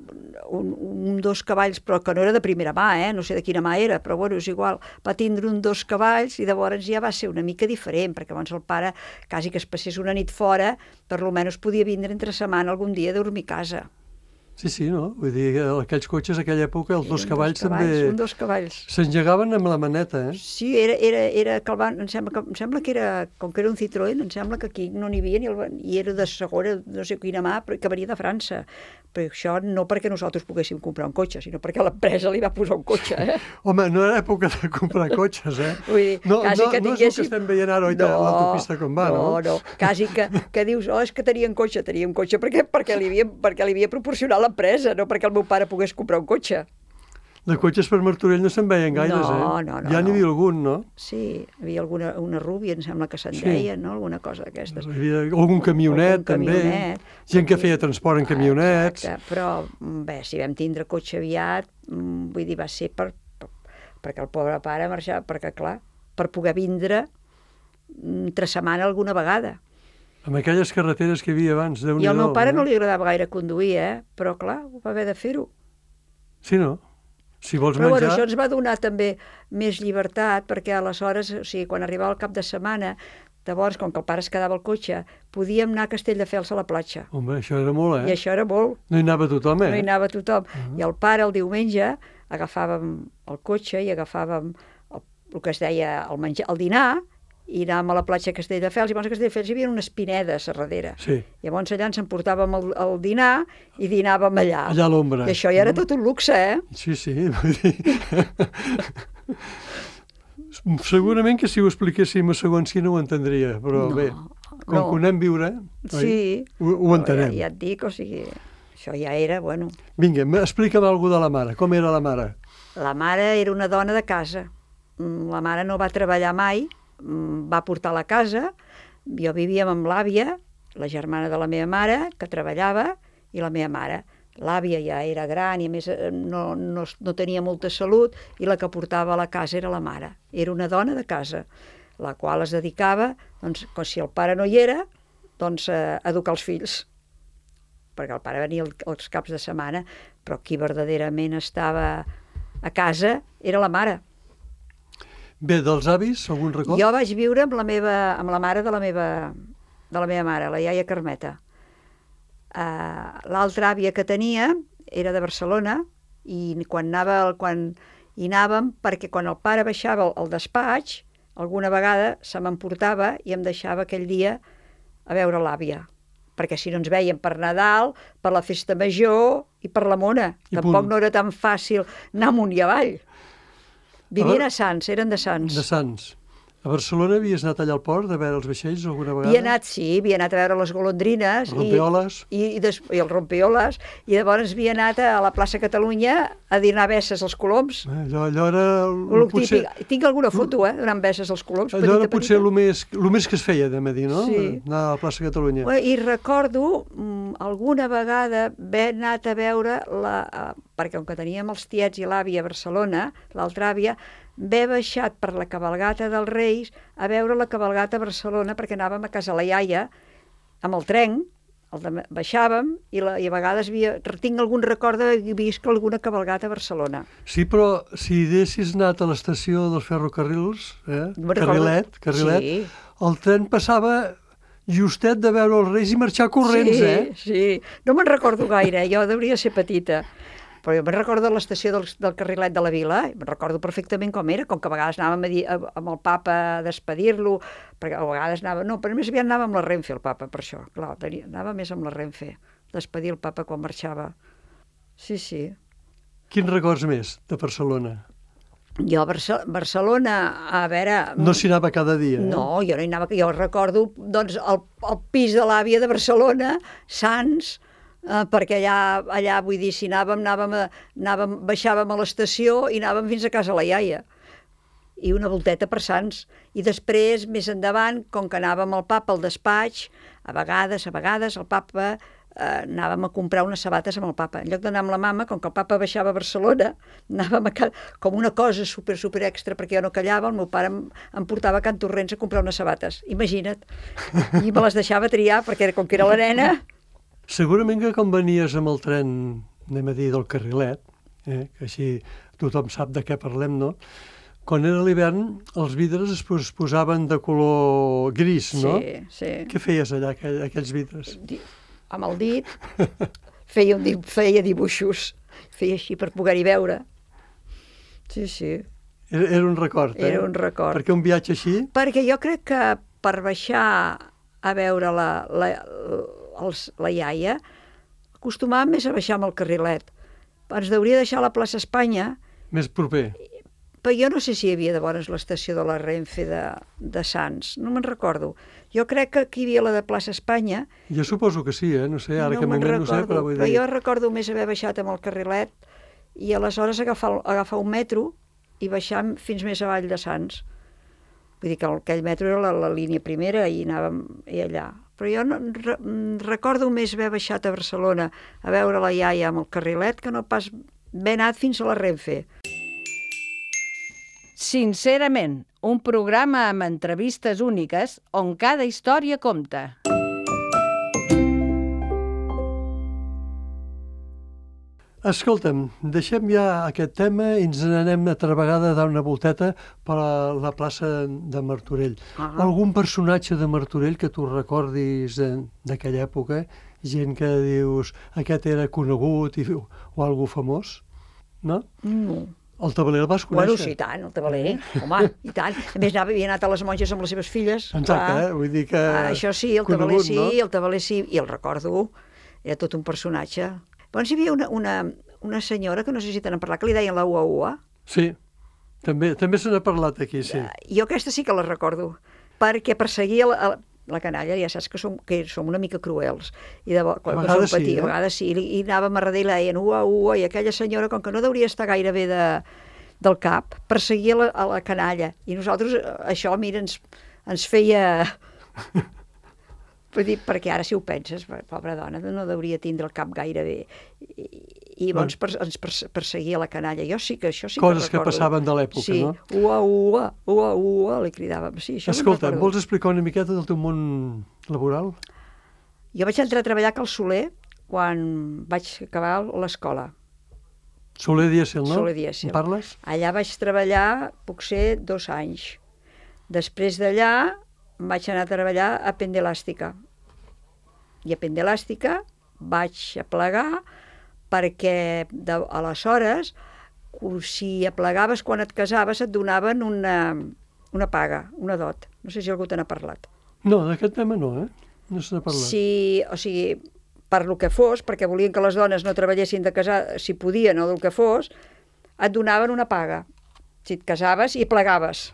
C: un, un dos cavalls, però que no era de primera mà, eh? No sé de quina mà era, però bueno, és igual. Va tindre un dos cavalls i llavors ja va ser una mica diferent, perquè abans el pare, quasi que es passés una nit fora, per lo menys podia vindre entre setmana algun dia a dormir a casa.
B: Sí, sí, no? Vull dir, aquells cotxes, aquella època, els dos
C: Un
B: cavalls,
C: dos cavalls,
B: també...
C: Un dos cavalls.
B: S'engegaven amb la maneta, eh?
C: Sí, era, era, era que el van, em, sembla que, em sembla que era, com que era un Citroën, em sembla que aquí no n'hi havia, ni el, i era de segona, no sé quina mà, però que venia de França. Però això no perquè nosaltres poguéssim comprar un cotxe, sinó perquè l'empresa li va posar un cotxe, eh?
B: Home, no era època de comprar cotxes, eh?
C: Vull dir,
B: no,
C: quasi
B: no,
C: que
B: no és el
C: tinguéssim...
B: que estem veient ara, oi, no, l'autopista com va, no?
C: No, no, quasi que, que dius, oh, és que tenien cotxe, tenien cotxe, perquè, perquè, li havia, perquè li havia proporcionat l'empresa, no perquè el meu pare pogués comprar un cotxe.
B: De cotxes per Martorell no se'n veien gaires,
C: no,
B: eh?
C: No, no,
B: ja
C: no.
B: n'hi havia algun, no?
C: Sí, hi havia alguna, una rúbia, em sembla que se'n
B: Sí.
C: deia, no? Alguna cosa d'aquestes.
B: Hi havia algun camionet,
C: Algun
B: també.
C: camionet.
B: Gent que feia transport en camionets.
C: Exacte, però bé, si vam tindre cotxe aviat, mm, vull dir, va ser per, per, perquè el pobre pare marxava, perquè clar, per poder vindre entre setmana alguna vegada.
B: Amb aquelles carreteres que hi havia abans, déu nhi
C: I
B: do.
C: al meu pare no li agradava gaire conduir, eh? Però clar, va haver de fer-ho.
B: Sí, no? Si vols
C: Però bueno,
B: menjar...
C: això ens va donar també més llibertat, perquè aleshores, o sigui, quan arribava el cap de setmana, llavors, com que el pare es quedava al cotxe, podíem anar a Castelldefels a la platja.
B: Home, això era molt, eh?
C: I això era molt.
B: No hi anava tothom, eh?
C: No hi anava tothom. Uh -huh. I el pare, el diumenge, agafàvem el cotxe i agafàvem el, el que es deia el, menjar, el dinar, i anàvem a la platja de Castelldefels, i llavors a Castelldefels hi havia unes pinedes a darrere.
B: Sí.
C: Llavors allà ens emportàvem el, el dinar i dinàvem allà.
B: Allà a l'ombra.
C: I això ja era tot un luxe, eh?
B: Sí, sí, vull dir... Segurament que si ho expliquéssim a segons qui no ho entendria, però
C: No,
B: bé, com
C: no.
B: que ho anem viure, oi?
C: Sí.
B: ho, ho entenem.
C: Ja, ja et dic, o sigui, això ja era, bueno...
B: Vinga, explica'm alguna de la mare. Com era la mare?
C: La mare era una dona de casa. Mm, La mare no va treballar mai, mm, va portar la casa. Jo vivia amb l'àvia, la germana de la meva mare, que treballava, i la meva mare. L'àvia ja era gran i a més eh, no, no, no tenia molta salut, i la que portava a la casa era la mare. Era una dona de casa, la qual es dedicava, doncs, com si el pare no hi era, doncs, a educar els fills. Perquè el pare venia el- els caps de setmana, però qui verdaderament estava a casa era la mare.
B: Bé, dels avis, algun record?
C: Jo vaig viure amb la meva, amb la mare de la meva, de la meva mare, la iaia Carmeta. Uh, L'altra àvia que tenia era de Barcelona, i quan anava, quan hi anàvem, perquè quan el pare baixava al, al despatx, alguna vegada se m'emportava i em deixava aquell dia a veure l'àvia, perquè si no ens veiem per Nadal, per la festa major i per la mona.
B: I
C: Tampoc
B: punt.
C: no era tan fàcil anar amunt i avall. Vivien
B: A
C: a Sants, eren de Sants.
B: De Sants. A Barcelona havies anat allà al port a veure els vaixells alguna vegada?
C: Havia anat, sí, havia anat a veure les golondrines
B: Rompeoles.
C: i, i, des, i els rompeoles, i llavors havia anat a la plaça Catalunya a donar besses als coloms.
B: Eh, Allò, allò era...
C: El
B: potser,
C: típic, tinc alguna foto, eh, donant besses als coloms,
B: allò era
C: petita,
B: potser
C: petita.
B: el més, lo més que es feia, de dir, no?
C: Sí.
B: Anar a la plaça Catalunya.
C: Bueno, I recordo mm, alguna vegada haver anat a veure, la, eh, perquè com que teníem els tiets i l'àvia a Barcelona, l'altra àvia, haver baixat per la cabalgata dels Reis a veure la cabalgata a Barcelona, perquè anàvem a casa la iaia amb el tren, el de, baixàvem i, la, i a vegades havia, tinc algun record de visc alguna cabalgata a Barcelona.
B: Sí, però si haguessis anat a l'estació dels ferrocarrils, eh?
C: Me'n recordo.
B: Carrilet, Carrilet,
C: Sí.
B: el tren passava justet de veure els Reis i marxar corrents,
C: sí,
B: eh?
C: Sí, no me'n recordo gaire, jo hauria de ser petita. Però jo me'n recordo de l'estació del, del Carrilet de la Vila, i me'n recordo perfectament com era, com que a vegades anàvem a dir, a, amb el papa a despedir-lo, perquè a vegades anava... No, però més aviat anava amb la Renfe, el papa, per això. Clar, tenia, anava més amb la Renfe, despedir el papa quan marxava. Sí, sí.
B: Quins records més de Barcelona?
C: Jo a Barce Barcelona, a veure...
B: No s'hi anava cada dia, eh?
C: No, jo no hi anava... Jo recordo, doncs, el, el pis de l'àvia de Barcelona, Sants, eh, perquè allà, allà, vull dir, si anàvem, anàvem, a, anàvem baixàvem a l'estació i anàvem fins a casa la iaia. I una volteta per Sants. I després, més endavant, com que anàvem al papa al despatx, a vegades, a vegades, el papa... Uh, anàvem a comprar unes sabates amb el papa. En lloc d'anar amb la mama, com que el papa baixava a Barcelona, anàvem a ca... com una cosa super, super extra, perquè jo no callava, el meu pare em, em portava a Can Torrents a comprar unes sabates. Imagina't. I me les deixava triar, perquè com que era la nena...
B: Segurament que quan venies amb el tren, anem a dir, del Carrilet, eh, que així tothom sap de què parlem, no? Quan era l'hivern, els vidres es, pos, es posaven de color gris, no?
C: Sí, sí.
B: Què feies allà, aquell, aquells vidres?
C: Di amb el dit feia, un, feia dibuixos, feia així per poder-hi veure. Sí, sí.
B: Era, era un record, eh?
C: Era un record.
B: Perquè un viatge així...
C: Perquè jo crec que per baixar a veure la, la, els, la iaia, acostumàvem més a baixar amb el Carrilet. Ens hauria deixar a la plaça Espanya,
B: Més proper.
C: però jo no sé si hi havia llavors l'estació de la Renfe de, de Sants, no me'n recordo. Jo crec que aquí hi havia la de plaça Espanya.
B: Jo suposo que sí, eh? No sé, ara
C: no
B: que
C: me'n
B: m'ho no sé,
C: recordo,
B: però vull
C: però
B: dir...
C: jo recordo més haver baixat amb el Carrilet i aleshores agafar, agafar un metro i baixar fins més avall de Sants. Vull dir que aquell metro era la, la línia primera i anàvem i allà. Però jo no, re, recordo més haver baixat a Barcelona a veure la iaia amb el carrilet que no pas haver anat fins a la Renfe.
A: Sincerament, un programa amb entrevistes úniques on cada història compta.
B: Escolta'm, deixem ja aquest tema i ens n'anem altra vegada a dar una volteta per la, la plaça de Martorell.
C: Ah.
B: Algun personatge de Martorell que tu recordis d'aquella època? Gent que dius, aquest era conegut i, o algú famós? No?
C: No.
B: El tabaler el vas conèixer?
C: Bueno, sí, tant, el tabaler, home, i tant. A més, anava, havia anat a les monges amb les seves filles.
B: Exacte, eh? Vull dir que...
C: Ah, això sí, el
B: conegut,
C: tabaler sí,
B: no?
C: el tabaler sí, i el recordo, era tot un personatge. Llavors hi havia una, una, una senyora, que no sé si te n'han parlat, que li deien la Ua Ua.
B: Sí, també, també se n'ha parlat aquí, sí.
C: Jo aquesta sí que la recordo, perquè perseguia la, la canalla, ja saps que som, que som una mica cruels, i de,
B: a vegades sí, eh?
C: A vegades sí, i, i anàvem a darrere i la deien Ua Ua, i aquella senyora, com que no hauria estar gaire bé de, del cap, perseguia la, a la canalla, i nosaltres això, mira, ens, ens feia... Vull dir, perquè ara si ho penses, pobra dona, no hauria tindre el cap gaire bé. I, i llavors per, ens perseguia la canalla. Jo sí que això sí
B: Coses
C: que recordo.
B: que passaven de l'època,
C: sí.
B: no?
C: Ua, ua, ua, ua, li cridàvem. Sí, això
B: Escolta, vols explicar una miqueta del teu món laboral?
C: Jo vaig entrar a treballar a Cal Soler quan vaig acabar l'escola.
B: Soler Dièsel, no?
C: Soler Dièsel.
B: En parles?
C: Allà vaig treballar, puc ser, dos anys. Després d'allà vaig anar a treballar a Pendelàstica. I a Pendelàstica vaig aplegar perquè de, aleshores, si aplegaves quan et casaves, et donaven una, una paga, una dot. No sé si algú te n'ha parlat.
B: No, d'aquest tema no, eh? No se n'ha parlat.
C: Si, o sigui, per lo que fos, perquè volien que les dones no treballessin de casar, si podien o del que fos, et donaven una paga. Si et casaves i plegaves.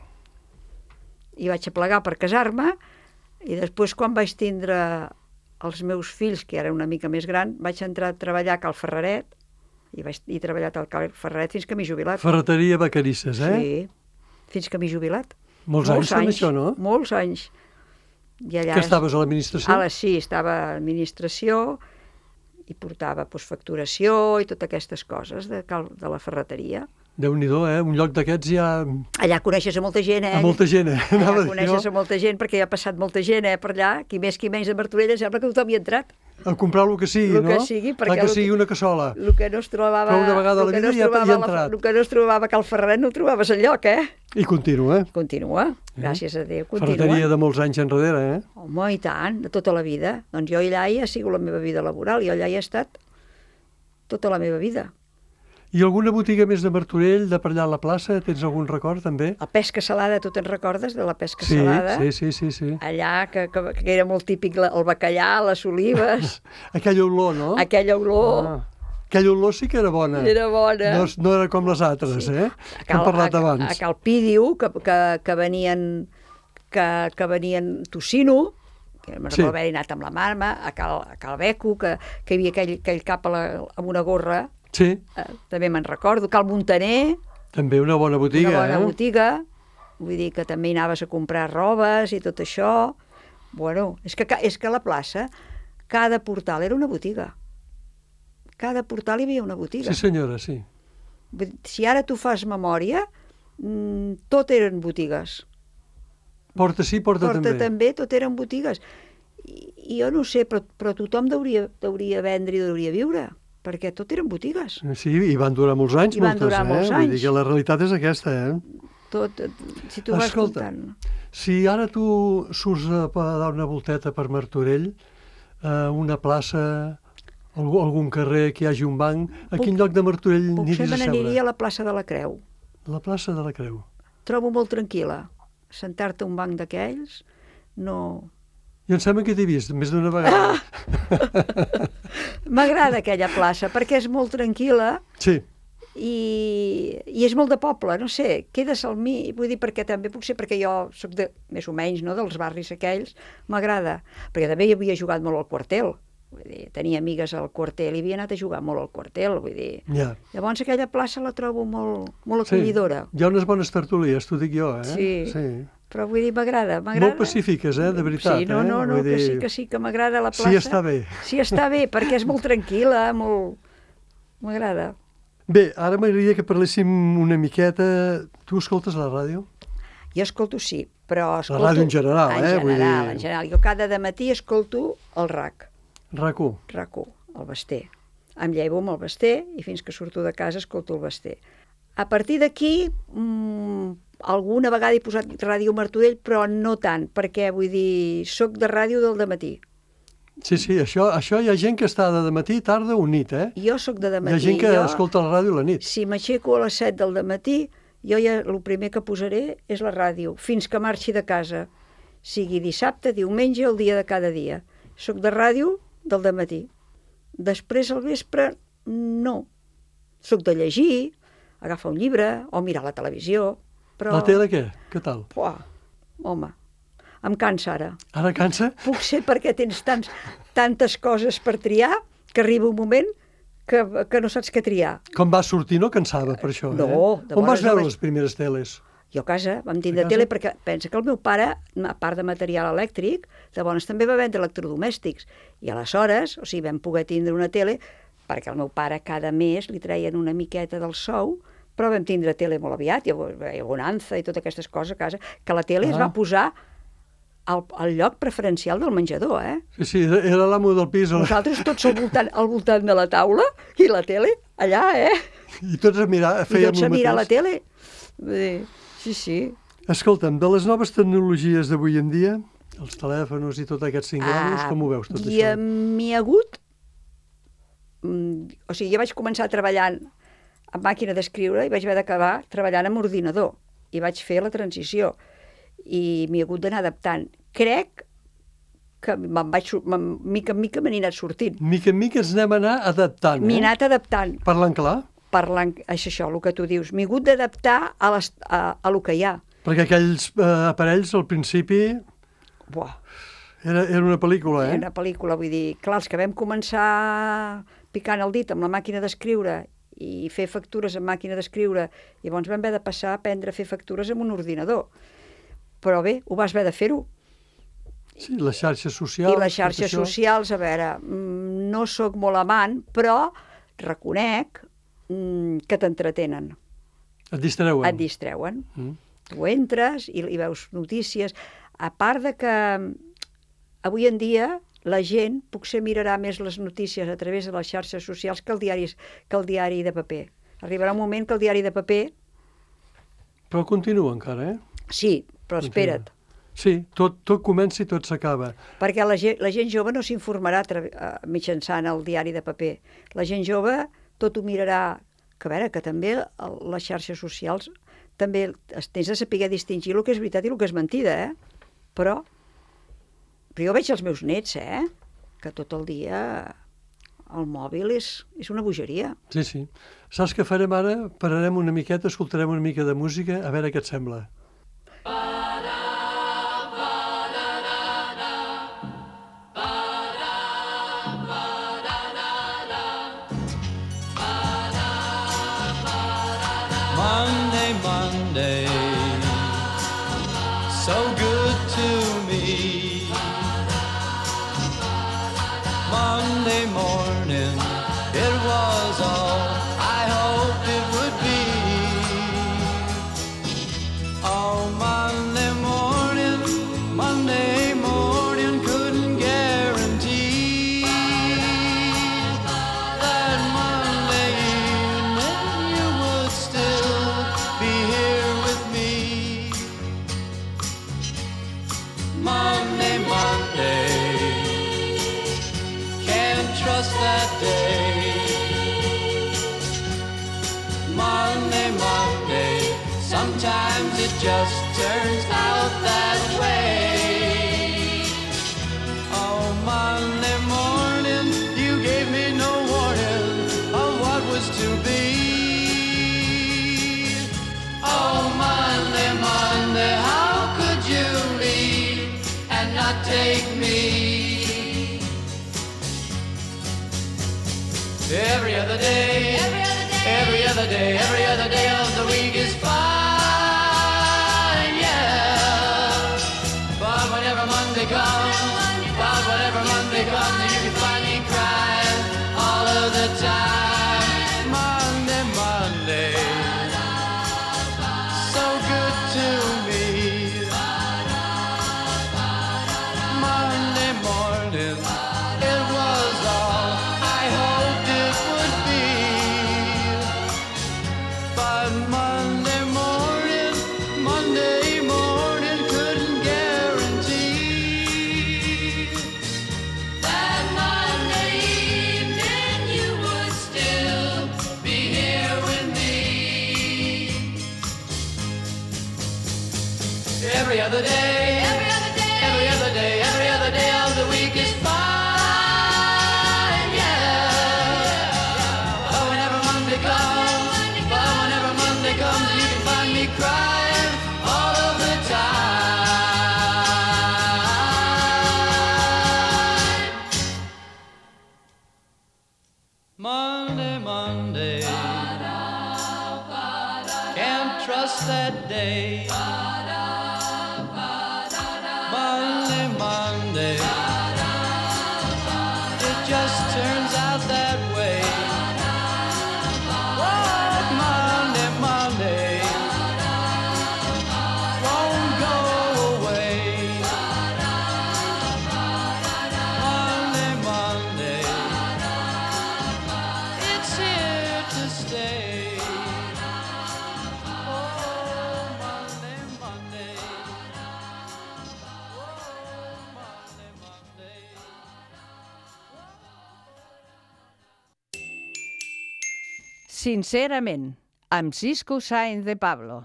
C: I vaig aplegar per casar-me, i després quan vaig tindre els meus fills, que era una mica més gran, vaig entrar a treballar a Cal Ferraret, i vaig i he treballat al Cal Ferraret fins que m'he jubilat.
B: Ferreteria Vacarisses, eh?
C: Sí, fins que m'he jubilat.
B: Molts, Molts anys, anys això, no?
C: Molts anys. I allà
B: que estaves a l'administració?
C: Ara sí, estava a l'administració i portava doncs, facturació i totes aquestes coses de, cal, de la ferreteria.
B: Déu-n'hi-do, eh? Un lloc d'aquests ja...
C: Allà coneixes a molta gent, eh?
B: A molta gent, eh?
C: Allà coneixes a molta gent, perquè hi ha passat molta gent, eh, per allà. Qui més, qui menys de Martorell, sembla que tothom hi ha entrat.
B: A comprar el que sigui,
C: el
B: no?
C: Que sigui, perquè
B: que sigui una cassola.
C: El que no es trobava...
B: Però una vegada a la vida no ja hi ha entrat.
C: El que no es trobava a Cal Ferraret no ho trobaves enlloc, eh?
B: I continua.
C: Continua, gràcies a Déu, continua.
B: Ferreteria de molts anys enrere, eh?
C: Home, i tant, de tota la vida. Doncs jo allà hi ha sigut la meva vida laboral, jo allà hi he estat tota la meva vida.
B: I alguna botiga més de Martorell, de per allà a la plaça? Tens algun record, també?
C: La pesca salada, tu te'n recordes de la pesca
B: sí,
C: salada?
B: Sí, sí, sí, sí.
C: Allà, que, que, que era molt típic el bacallà, les olives...
B: Aquella olor, no?
C: Aquella olor...
B: Ah. Aquella olor sí que era bona.
C: Era bona.
B: No, no era com les altres, sí. eh?
C: A
B: Cal, Hem parlat
C: a,
B: abans.
C: A Cal Pídiu, que, que, que venien... Que, que venien tocino, que me'n sí. recordo haver anat amb la mama, a Cal, a Cal Beco, que, que hi havia aquell, aquell cap a la, amb una gorra.
B: Sí.
C: Eh, també me'n recordo. Cal Montaner.
B: També una bona botiga,
C: Una bona
B: eh?
C: botiga. Vull dir que també hi anaves a comprar robes i tot això. Bueno, és que, és que a la plaça cada portal era una botiga. Cada portal hi havia una botiga.
B: Sí, senyora, sí.
C: Si ara tu fas memòria, tot eren botigues.
B: Porta sí, porta,
C: porta
B: també.
C: Porta també, tot eren botigues. I, i jo no sé, però, però tothom deuria, deuria vendre i deuria viure, perquè tot eren botigues.
B: Sí, i van durar molts anys,
C: I van
B: moltes,
C: durar
B: eh?
C: molts anys.
B: Vull dir que la realitat és aquesta, eh?
C: Tot, si tu vas
B: Escolta,
C: comptant.
B: Si ara tu surts a dar una volteta per Martorell, a una plaça, algun carrer que hi hagi un banc, a
C: puc,
B: quin lloc de Martorell aniries a seure?
C: Potser me n'aniria a la plaça de la Creu.
B: La plaça de la Creu.
C: Trobo molt tranquil·la. Sentar-te a un banc d'aquells, no...
B: Jo em sembla que t'he vist més d'una vegada.
C: Ah! M'agrada aquella plaça, perquè és molt tranquil·la.
B: Sí.
C: I, i és molt de poble, no sé, quedes al mi, vull dir, perquè també puc ser perquè jo soc de, més o menys, no, dels barris aquells, m'agrada, perquè també hi havia jugat molt al quartel, Vull dir, tenia amigues al quartel i havia anat a jugar molt al quartel, vull dir.
B: Ja.
C: Llavors aquella plaça la trobo molt, molt acollidora.
B: Sí, hi ha unes bones tertulies, t'ho dic jo, eh?
C: Sí.
B: sí.
C: Però vull dir, m'agrada, m'agrada.
B: Molt pacífiques, eh, de veritat.
C: Sí, no, no, no,
B: eh?
C: que
B: dir...
C: sí, que sí, que m'agrada la plaça.
B: Sí, està bé.
C: Sí, està bé, perquè és molt tranquil·la, molt... M'agrada.
B: Bé, ara m'agradaria que parléssim una miqueta... Tu escoltes la ràdio?
C: Jo escolto sí, però escolto...
B: La ràdio en general,
C: en
B: eh?
C: En
B: Vull
C: general,
B: dir...
C: en general. Jo cada dematí escolto el R A C.
B: R A C u.
C: R A C u, el Basté. Em llevo amb el Basté i fins que surto de casa escolto el Basté. A partir d'aquí, mmm, alguna vegada he posat Ràdio Martorell, però no tant, perquè, vull dir, soc de ràdio del dematí.
B: Sí, sí, això, això hi ha gent que està de dematí, tarda o nit, eh?
C: Jo sóc de dematí.
B: Hi ha gent que
C: jo,
B: escolta la ràdio a la nit.
C: Si m'aixeco a les set del dematí, jo ja el primer que posaré és la ràdio, fins que marxi de casa, sigui dissabte, diumenge o el dia de cada dia. Soc de ràdio del dematí. Després al vespre, no. Soc de llegir, agafar un llibre o mirar la televisió. Però...
B: La tele què? Què tal?
C: Uah, home, em cansa ara.
B: Ara cansa?
C: Puc ser perquè tens tants, tantes coses per triar que arriba un moment que, que no saps què triar.
B: Com vas sortir no cansava per això,
C: No,
B: eh?
C: de
B: On vas
C: vegades no
B: veure
C: vaig-
B: les primeres teles?
C: Jo a casa vam tindre
B: A casa?
C: tele perquè pensa que el meu pare, a part de material elèctric, llavors també va vendre electrodomèstics. I aleshores, o sigui, vam poder tindre una tele perquè el meu pare cada mes li treien una miqueta del sou, però vam tindre tele molt aviat, i Bonanza i totes aquestes coses a casa, que la tele ah. es va posar al, al lloc preferencial del menjador, eh?
B: Sí, sí, era l'amo del pis.
C: Nosaltres tots al voltant, al voltant de la taula i la tele allà, eh?
B: I tots a mirar,
C: I
B: fèiem
C: tots a
B: el
C: mirar la
B: mateix.
C: tele. Vull dir, sí, sí.
B: Escolta'm, de les noves tecnologies d'avui en dia, els telèfons i tots aquests cinglados,
C: Ah,
B: com ho veus tot
C: I
B: això?
C: m'hi ha hagut... mm, O sigui, jo vaig començar treballant amb màquina d'escriure i vaig haver d'acabar treballant amb ordinador. I vaig fer la transició. I m'hi ha hagut d'anar adaptant. Crec que me'n vaig, sur- me'n- mica en mica me n'he anat sortint.
B: Mica en mica ens anem a anar adaptant,
C: M'he
B: eh?
C: anat adaptant.
B: Parlant clar,
C: Parlant, és això, el que tu dius. M'he hagut d'adaptar a, les, a, a lo que hi ha.
B: perquè aquells eh, aparells al principi
C: Buah,
B: era, era una pel·lícula, eh?
C: Era una pel·lícula, vull dir, clar, els que vam començar picant el dit amb la màquina d'escriure i fer factures amb màquina d'escriure, llavors vam haver de passar a aprendre a fer factures amb un ordinador. Però bé, ho vas haver de fer-ho.
B: Sí, les xarxes socials...
C: I les
B: tot
C: xarxes
B: això.
C: socials, a veure, mm, no sóc molt amant, però reconec mm, que t'entretenen,
B: Et distreuen.
C: et distreuen.
B: Mm.
C: Tu entres i, i veus notícies. A part de que avui en dia la gent potser mirarà més les notícies a través de les xarxes socials que el diari, que el diari de paper. Arribarà un moment que el diari de paper...
B: Però continua encara, eh?
C: Sí, però espera't,
B: Sí, tot, tot comença i tot s'acaba.
C: perquè la gent, la gent jove no s'informarà a tra- eh, mitjançant el diari de paper. La gent jove tot ho mirarà, que a veure, que també el, les xarxes socials també es- tens de saber distingir el que és veritat i el que és mentida, eh? Però, però jo veig els meus nets, eh? Que tot el dia el mòbil és, és una bogeria.
B: Sí, sí. Saps què farem ara? Pararem una miqueta, escoltarem una mica de música, a veure què et sembla.
D: Monday, Monday, so good to me. Monday morning, it was all I hoped it would be. Oh, Monday morning, Monday morning, couldn't guarantee that Monday evening you would still be here with me. Monday, Monday, can't trust that day. Monday, Monday, sometimes it just turns out that way. Oh, Monday morning, you gave me no warning of what was to be. Oh, Monday, Monday, how could you leave and not take me? Every other day, every other day, every other day, every other day of the week is fine, yeah. But whenever Monday comes, but whenever Monday comes, you can find me crying all of the time. Monday, Monday, so good to me. Monday morning, it was all I hoped it would be. But Monday morning, Monday morning couldn't guarantee that Monday evening you would still be here with me. Every other day, every other day, every other day, every other day of the week is fine, yeah. But whenever Monday comes, but whenever Monday comes, you can find me crying all of the time. Monday, Monday, can't trust that day. Monday, Monday, it just turns out that way. Oh, Monday, Monday, won't go away. Monday, Monday, it's here to stay. Oh, Monday, Monday.
A: Sincerament, amb Cisco Sáenz de Pablo.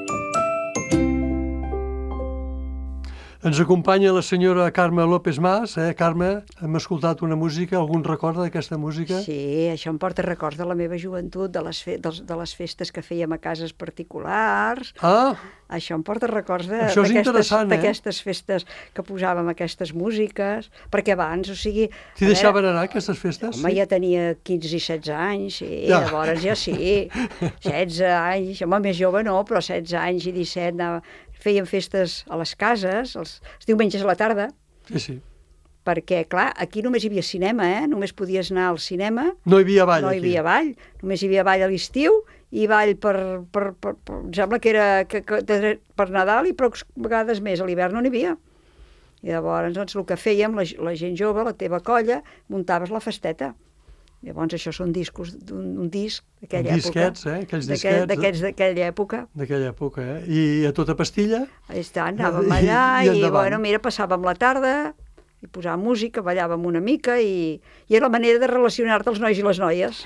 B: Ens acompanya la senyora Carme López Mas. Eh, Carme, hem escoltat una música, algun record d'aquesta música?
C: Sí, això em porta records de la meva joventut, de les, fe dels, de les festes que fèiem a cases particulars.
B: Ah!
C: Això em porta records
B: Això és interessant, eh?
C: d'aquestes festes que posàvem aquestes músiques, perquè abans, o sigui...
B: T'hi deixaven anar, aquestes festes?
C: Home,
B: sí?
C: ja tenia quinze i setze anys, sí,
B: Ja.
C: llavors ja sí, setze anys, home, més jove no, però setze anys i disset anava... Fèiem festes a les cases, els, els diumenges a la tarda,
B: Sí, sí.
C: perquè, clar, aquí només hi havia cinema, eh? Només podies anar al cinema,
B: No hi havia ball,
C: no hi
B: aquí.
C: havia ball, només hi havia ball a l'estiu i ball per, per, per, per... Em sembla que era que, que, per Nadal i poques vegades més, a l'hivern no n'hi havia. I llavors, doncs, el que fèiem, la, la gent jove, la teva colla, muntaves la festeta. Llavors, això són discos, un, un disc d'aquella època.
B: Disquets, eh? Aquells
C: D'aquell-
B: disquets.
C: D'aquests d'aquella època.
B: D'aquella època, eh? I a tota pastilla?
C: Ahí està, anàvem
B: I-
C: allà
B: i
C: i,
B: endavant.
C: bueno, mira, passàvem la tarda i posàvem música, ballàvem una mica i, i era la manera de relacionar-te els nois i les noies.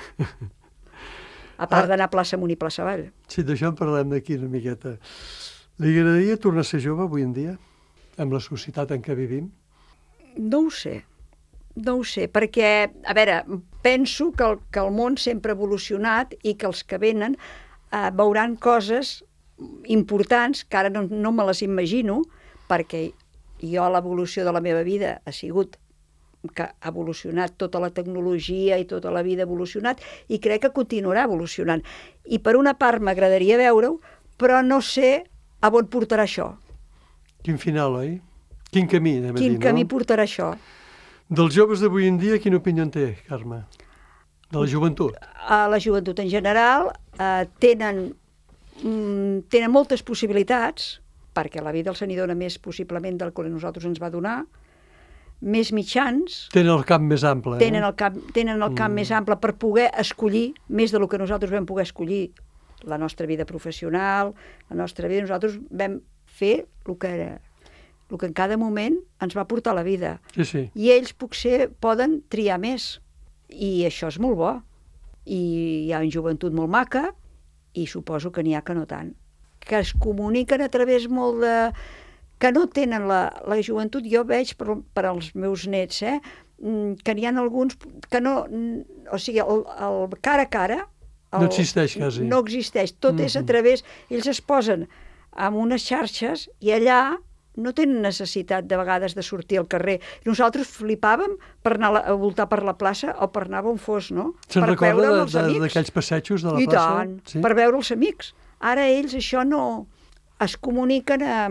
C: A part
B: Ah.
C: d'anar a plaça amunt i plaça avall.
B: Sí, d'això en parlem d'aquí una miqueta. Li agradaria tornar a ser jove avui en dia? Amb la societat en què vivim?
C: No ho sé, no ho sé, perquè, a veure, penso que el, que el món sempre ha evolucionat i que els que venen eh, veuran coses importants que ara no, no me les imagino, perquè jo l'evolució de la meva vida ha sigut que ha evolucionat tota la tecnologia i tota la vida ha evolucionat i crec que continuarà evolucionant. I per una part m'agradaria veure-ho, però no sé a on portarà això.
B: Quin final, oi? Quin camí, anem a
C: Quin
B: dir,
C: camí
B: no?
C: portarà això?
B: Dels joves d'avui en dia, quina opinió en té, Carme? De la joventut?
C: A la joventut en general eh, tenen, mm, tenen moltes possibilitats, perquè la vida els n'hi dona més possiblement del que a nosaltres ens va donar, més mitjans,
B: Tenen el camp més ample, eh?
C: tenen el camp, tenen el camp
B: Mm.
C: més ample per poder escollir més del que nosaltres vam poder escollir la nostra vida professional, la nostra vida. Nosaltres vam fer el que era, el que en cada moment ens va portar la vida.
B: Sí, sí.
C: I ells potser poden triar més. I això és molt bo. I hi ha una joventut molt maca i suposo que n'hi ha que no tant. Que es comuniquen a través molt de... que no tenen la, la joventut, jo veig per, per als meus nets, eh, mm, que n'hi ha alguns que no... mm, O sigui, el, el cara a cara... El,
B: No existeix, quasi.
C: No existeix. Tot mm -hmm. és a través... Ells es posen amb unes xarxes i allà no tenen necessitat de vegades de sortir al carrer. Nosaltres flipàvem per anar a voltar per la plaça o per anar on fos, no?
B: Se'n
C: per
B: recorda
C: veure els amics.
B: d'aquells passejos de la
C: I
B: plaça?
C: tant, sí? Per veure els amics. Ara ells això no... es comuniquen a,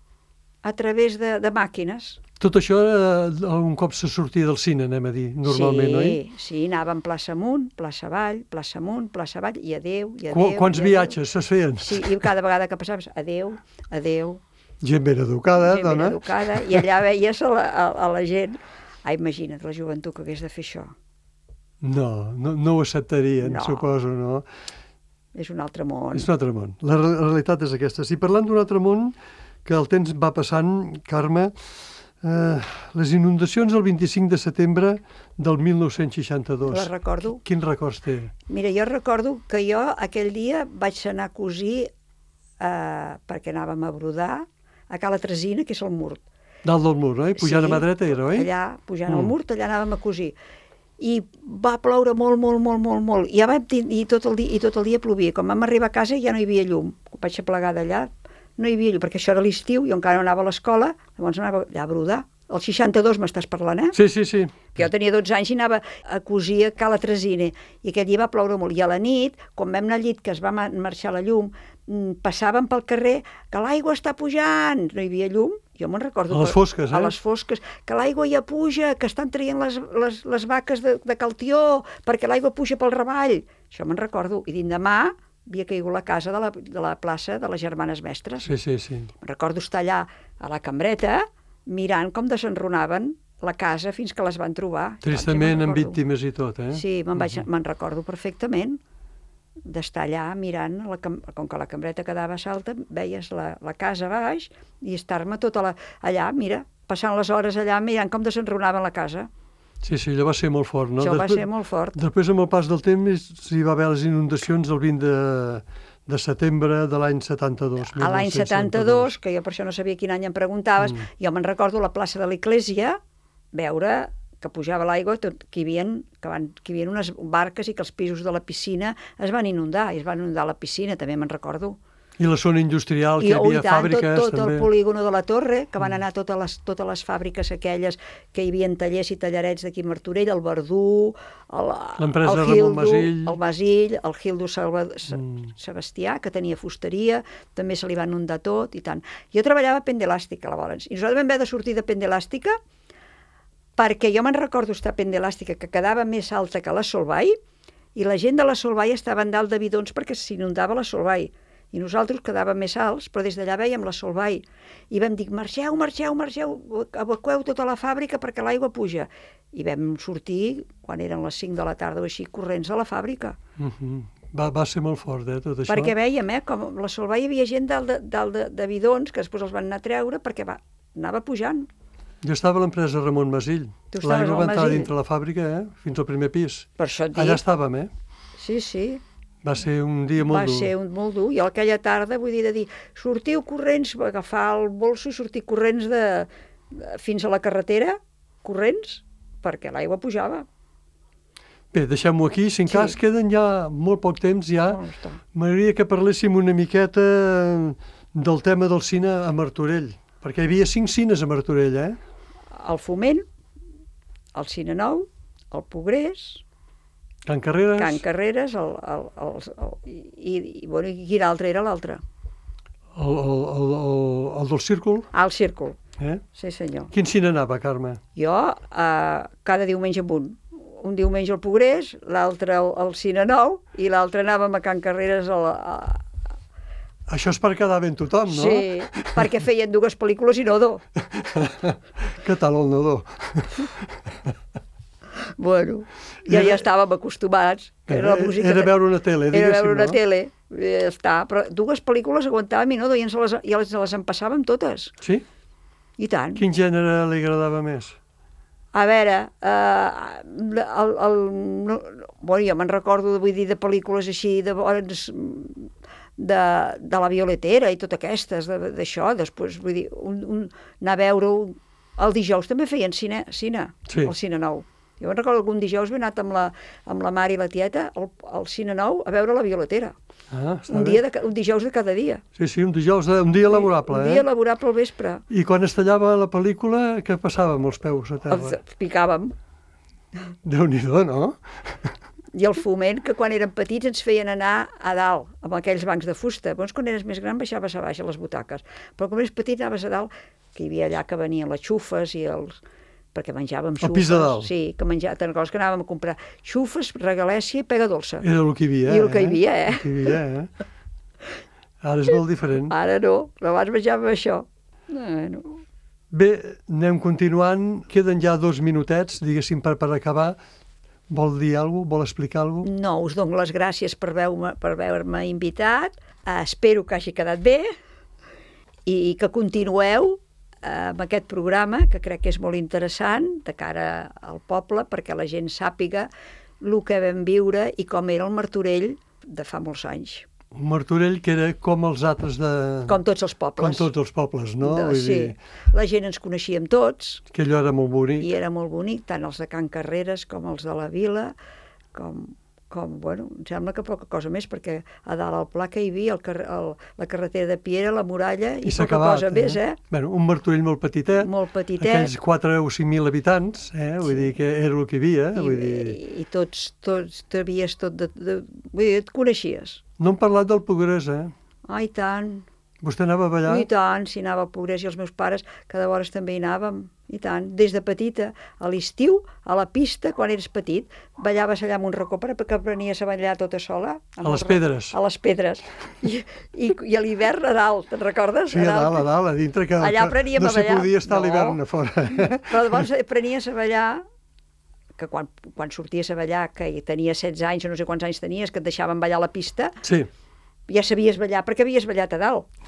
C: a través de, de màquines.
B: Tot això eh, un cop se sortia del cine, anem a dir, normalment,
C: sí,
B: oi?
C: Sí, sí, anàvem plaça amunt, plaça avall, plaça amunt, plaça avall, i adéu, i adéu.
B: Qu Quants
C: i adéu.
B: viatges es feien?
C: Sí, i cada vegada que passaves, adéu, adéu.
B: Gent ben educada,
C: gent
B: dona.
C: ben educada, i allà veies a la, a, a la gent... Ai, imagina't, la joventut que hagués de fer això.
B: No, no, no ho acceptarien,
C: No.
B: suposo, no?
C: És un altre món.
B: És un altre món. La, re la realitat és aquesta. Si parlant d'un altre món, que el temps va passant, Carme, eh, les inundacions el vint-i-cinc de setembre del mil nou-cents seixanta-dos.
C: Les recordo.
B: Quins records té?
C: Mira, jo recordo que jo aquell dia vaig anar a cosir, eh, perquè anàvem a brodar, a Cala Tresina, que és el Murt.
B: Dalt del mur, oi? Pujant
C: Sí,
B: a mà dreta era, oi?
C: Allà, pujant
B: Mm.
C: al Murt, allà anàvem a cosir. I va ploure molt, molt, molt, molt, molt. I ja vam tenir, i tot el dia, i tot el dia plovia. Quan vam arribar a casa ja no hi havia llum. Quan vaig aplegar d'allà, no hi havia llum, perquè això era l'estiu, jo encara no anava a l'escola, llavors anava allà a brodar. El seixanta-dos m'estàs parlant, eh?
B: Sí, sí, sí.
C: Que jo tenia dotze anys i anava a cosir a Cala Tresina, i aquell dia va ploure molt. I a la nit, quan vam anar al llit, que es va marxar la llum, passàvem pel carrer, que l'aigua està pujant, no hi havia llum, jo me'n recordo.
B: A les fosques, eh?
C: A les fosques, que l'aigua ja puja, que estan traient les, les, les vaques de, de Caltió, perquè l'aigua puja pel Ravall. Això me'n recordo. I d'indemà havia caigut la casa de la, de la plaça de les Germanes Mestres.
B: Sí, sí, sí.
C: Me'n recordo estar allà a la cambreta, mirant com desenrunaven la casa fins que les van trobar.
B: Tristament,
C: Doncs,
B: amb víctimes i tot, eh?
C: Sí, me'n vaig, me'n recordo perfectament d'estar allà mirant, la, com que la cambreta quedava salta, veies la, la casa a baix i estar-me tota la, allà, mira, passant les hores allà mirant com desenrunaven la casa.
B: Sí, sí, allò va ser molt fort, no?
C: Això
B: després,
C: va ser molt fort.
B: Després, amb el pas del temps, hi va haver les inundacions el vint de, de setembre de l'any setanta-dos.
C: A l'any setanta-dos, que jo per això no sabia quin any em preguntaves,
B: Mm.
C: jo me'n recordo a la plaça de l'Església veure que pujava l'aigua, que, hi havia, que, van, que hi havia unes barques i que els pisos de la piscina es van inundar, i es van inundar la piscina, també me'n recordo.
B: I la zona industrial, que
C: I,
B: hi havia
C: oh, i tant,
B: fàbriques,
C: tot, tot
B: també.
C: el polígono de la Torre, que van anar totes les, totes les fàbriques aquelles que hi havia tallers i tallarets d'aquí a Martorell, el Verdú, el,
B: L'empresa
C: el
B: Ramon
C: Gildo,
B: Masill.
C: el Masill, el Gildo Salva,
B: Mm.
C: Sebastià, que tenia fusteria, també se li va inundar tot i tant. Jo treballava a Pendelàstica, a la Valens, i nosaltres vam haver de sortir de Pendelàstica perquè jo me'n recordo estar a Pendelàstica, que quedava més alta que la Solvay, i la gent de la Solvay estava en dalt de bidons perquè s'inundava la Solvay. I nosaltres quedàvem més alts, però des d'allà veiem la Solvay. I vam dir, marxeu, marxeu, marxeu, evacueu tota la fàbrica perquè l'aigua puja. I vam sortir, quan eren les cinc de la tarda o així, corrents a la fàbrica.
B: Uh -huh. va, va ser molt fort, eh, tot això.
C: Perquè veiem, eh, com la Solvay hi havia gent dalt de, dalt de, de bidons, que després els van anar a treure perquè va, anava pujant.
B: Jo estava a l'empresa Ramon Masill.
C: Tu estaves
B: L'aigua
C: al
B: va entrar
C: Masill?
B: dintre la fàbrica, eh, fins al primer pis.
C: Per això et dic.
B: Allà estàvem, eh?
C: Sí, sí.
B: Va ser un dia molt
C: Va
B: dur.
C: ser un, molt dur. I aquella tarda, vull dir, de dir, sortiu corrents, agafar el bolso i sortir corrents de, de, fins a la carretera, corrents, perquè l'aigua pujava.
B: Bé, deixem-ho aquí. Si en
C: Sí.
B: cas queden ja molt poc temps, ja
C: Molt està.
B: m'agradaria que parléssim una miqueta del tema del cine a Martorell, perquè hi havia cinc cines a Martorell, eh?
C: El Foment, el Cine Nou, el Progrés,
B: Can Carreres,
C: Can Carreres, el, el, el, el, i, i, bueno, i quin altre era l'altre?
B: el, el, el, el, el del Círcul,
C: Ah, el Círcul,
B: eh?
C: sí senyor.
B: Quin cine anava, Carme?
C: Jo, eh, cada diumenge amb un. Un diumenge al Progrés, l'altre al, al Cine Nou, i l'altre anàvem a Can Carreres a la, a,
B: Això és per quedar ben tothom, no?
C: Sí, perquè feien dues pel·lícules i no dos.
B: Què tal el Nodó?
C: Bueno, ja, ja estàvem acostumats. Que era, la música
B: era veure una tele,
C: Era
B: diguéssim,
C: veure una
B: no?
C: tele, ja està. Però dues pel·lícules aguantàvem i no, i ens les, i ens les empassàvem totes.
B: Sí?
C: I tant.
B: Quin gènere li agradava més?
C: A veure, eh, el, el, no, bueno, jo me'n recordo, vull dir, de pel·lícules així, de bones, de, de la Violetera i tot aquestes, d'això. Després, vull dir, un, un, anar a veure... Un, el dijous també feien cine, cine
B: Sí.
C: el Cine Nou. Jo me'n recordo algun dijous he anat amb la, amb la mare i la tieta al, al Cine Nou a veure La Violetera.
B: Ah, està
C: Un,
B: bé.
C: dia de, un dijous de cada dia.
B: Sí, sí, un dijous, de, un dia laborable,
C: Un
B: eh?
C: dia laborable al vespre.
B: I quan es tallava la pel·lícula, què passava amb els peus a terra?
C: Els picàvem.
B: Déu-n'hi-do, no?
C: I el foment, que quan érem petits ens feien anar a dalt, amb aquells bancs de fusta. Llavors, quan eres més gran, baixaves a baix a les butaques. Però quan eres petit, anaves a dalt, que hi havia allà que venien les xufes i els... perquè menjàvem xufes.
B: Al pis de dalt.
C: Sí, que menjàvem, te'n recordes que anàvem a comprar xufes, regalèssia i pega dolça.
B: Era el que hi havia,
C: I el que hi havia, eh?
B: El que hi havia, eh? Ara és molt diferent.
C: Ara no, però abans menjàvem això. Bueno.
B: Bé, anem continuant. Queden ja dos minutets, diguéssim, per, per acabar. Vol dir alguna cosa? Vol explicar alguna cosa?
C: No, us dono les gràcies per veu-me per veure-me invitat. Uh, espero que hagi quedat bé i que continueu amb aquest programa, que crec que és molt interessant de cara al poble, perquè la gent sàpiga el que vam viure i com era el Martorell de fa molts anys.
B: Un Martorell que era com els altres de...
C: Com tots els pobles.
B: Com tots els pobles, no?
C: De,
B: Vull
C: sí,
B: dir,
C: la gent ens coneixíem tots.
B: que allò era molt bonic.
C: I era molt bonic, tant els de Can Carreres com els de la Vila, com, com bueno, em sembla que poca cosa més, perquè a dalt al pla que hi havia, el, car el, la carretera de Piera, la muralla, i,
B: I s'ha
C: poca
B: acabat,
C: cosa més, eh?
B: Bueno, un Martorell molt petitet.
C: Molt petitet.
B: Aquells quatre o cinc mil habitants, eh? Vull dir que era el que hi havia.
C: I,
B: Vull dir...
C: i, i tots, tots, t'havies tot de, de... Vull dir, et coneixies.
B: No hem parlat del Progrés, eh?
C: Ai, tant.
B: Vostè anava a ballar?
C: I tant, si anava al Progrés, i els meus pares cada hores també hi anàvem, i tant. Des de petita, a l'estiu, a la pista, quan eres petit, ballaves allà amb un racó perquè aprenies a ballar tota sola.
B: A les pedres.
C: A les pedres. I, i, i a l'hivern a dalt, te'n recordes?
B: Sí, a dalt, a dalt, a dintre, que,
C: allà
B: que
C: apreníem
B: no
C: a
B: s'hi
C: ballar.
B: podia estar
C: No.
B: a l'hivern a fora.
C: Però llavors aprenies a ballar, que quan, quan sorties a ballar, que tenies setze anys o no sé quants anys tenies, que et deixaven ballar a la pista,
B: Sí.
C: ja sabies ballar, perquè havies ballat a dalt.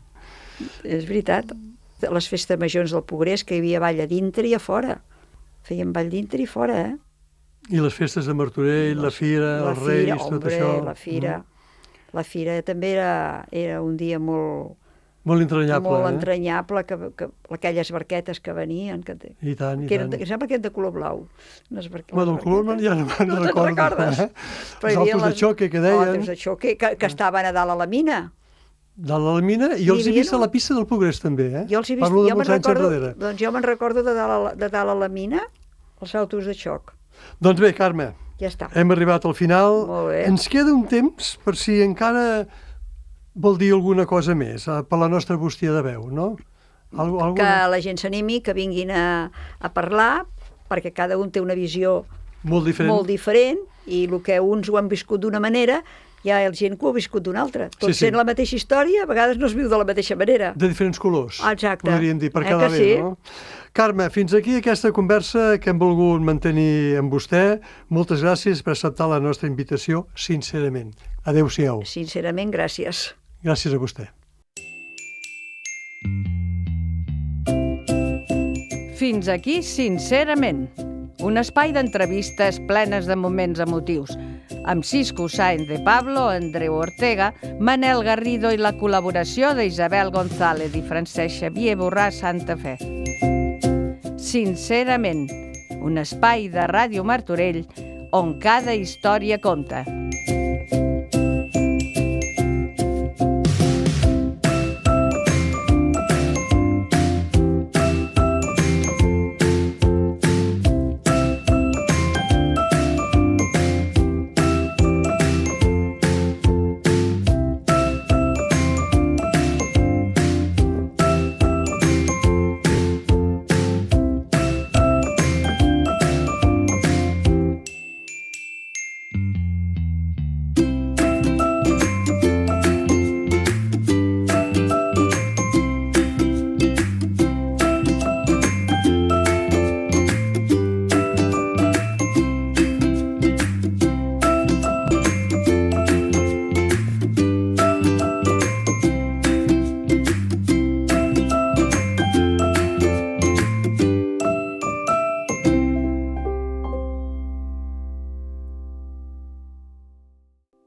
C: És veritat. Les festes majors del Progrés, que hi havia ball a dintre i a fora. Feien ball dintre i fora, eh?
B: I les festes de Martorell, la fira,
C: la
B: els
C: fira,
B: Reis, tot
C: hombre,
B: això.
C: la fira.
B: Mm.
C: La fira també era, era un dia molt,
B: Molt entranyable,
C: molt
B: eh?
C: entranyable, que, que, aquelles barquetes que venien, que,
B: I tant, i
C: que eren,
B: tant.
C: que sembla que eren de color blau. Unes barque-
B: Bueno, el color
C: barquetes.
B: ja no me'n
C: No te'n
B: recordo.
C: recordes?
B: Eh?
C: Però hi
B: Els
C: havia
B: autos de
C: les-
B: xoque que deien,
C: Autos de xoque, que, que estaven a dalt a la mina.
B: de la mina, i
C: Hi
B: els he
C: havia,
B: vist a
C: no?
B: la pista del Progrés també, eh?
C: Jo els he vist,
B: Parlo de
C: jo me'n
B: molts anys
C: recordo,
B: enrere.
C: doncs jo me'n recordo de dalt, a la, de dalt a la mina, els autos de xoc.
B: Doncs bé, Carme,
C: Ja està.
B: hem arribat al final.
C: Molt bé.
B: Ens queda un temps per si encara vol dir alguna cosa més, eh, per la nostra bústia de veu, no? Algo,
C: Que
B: alguna...
C: la gent s'animi, que vinguin a, a parlar, perquè cada un té una visió
B: Molt diferent.
C: molt diferent, i el que uns ho han viscut d'una manera, hi ha gent que ho ha viscut d'una altra. Tot
B: Sí, sí.
C: sent la mateixa història, a vegades no es viu de la mateixa manera.
B: De diferents colors.
C: Exacte.
B: Podríem dir, per
C: Eh
B: quedar
C: que
B: bé,
C: sí?
B: no? Carme, fins aquí aquesta conversa que hem volgut mantenir amb vostè. Moltes gràcies per acceptar la nostra invitació, sincerament. Adéu-siau.
C: Sincerament, gràcies.
B: Gràcies a vostè.
A: Fins aquí, sincerament. Un espai d'entrevistes plenes de moments emotius, amb Cisco Sáenz de Pablo, Andreu Ortega, Manel Garrido i la col·laboració d'Isabel González i Francesc Xavier Borràs Santa Fe. Sincerament, un espai de Ràdio Martorell on cada història compta.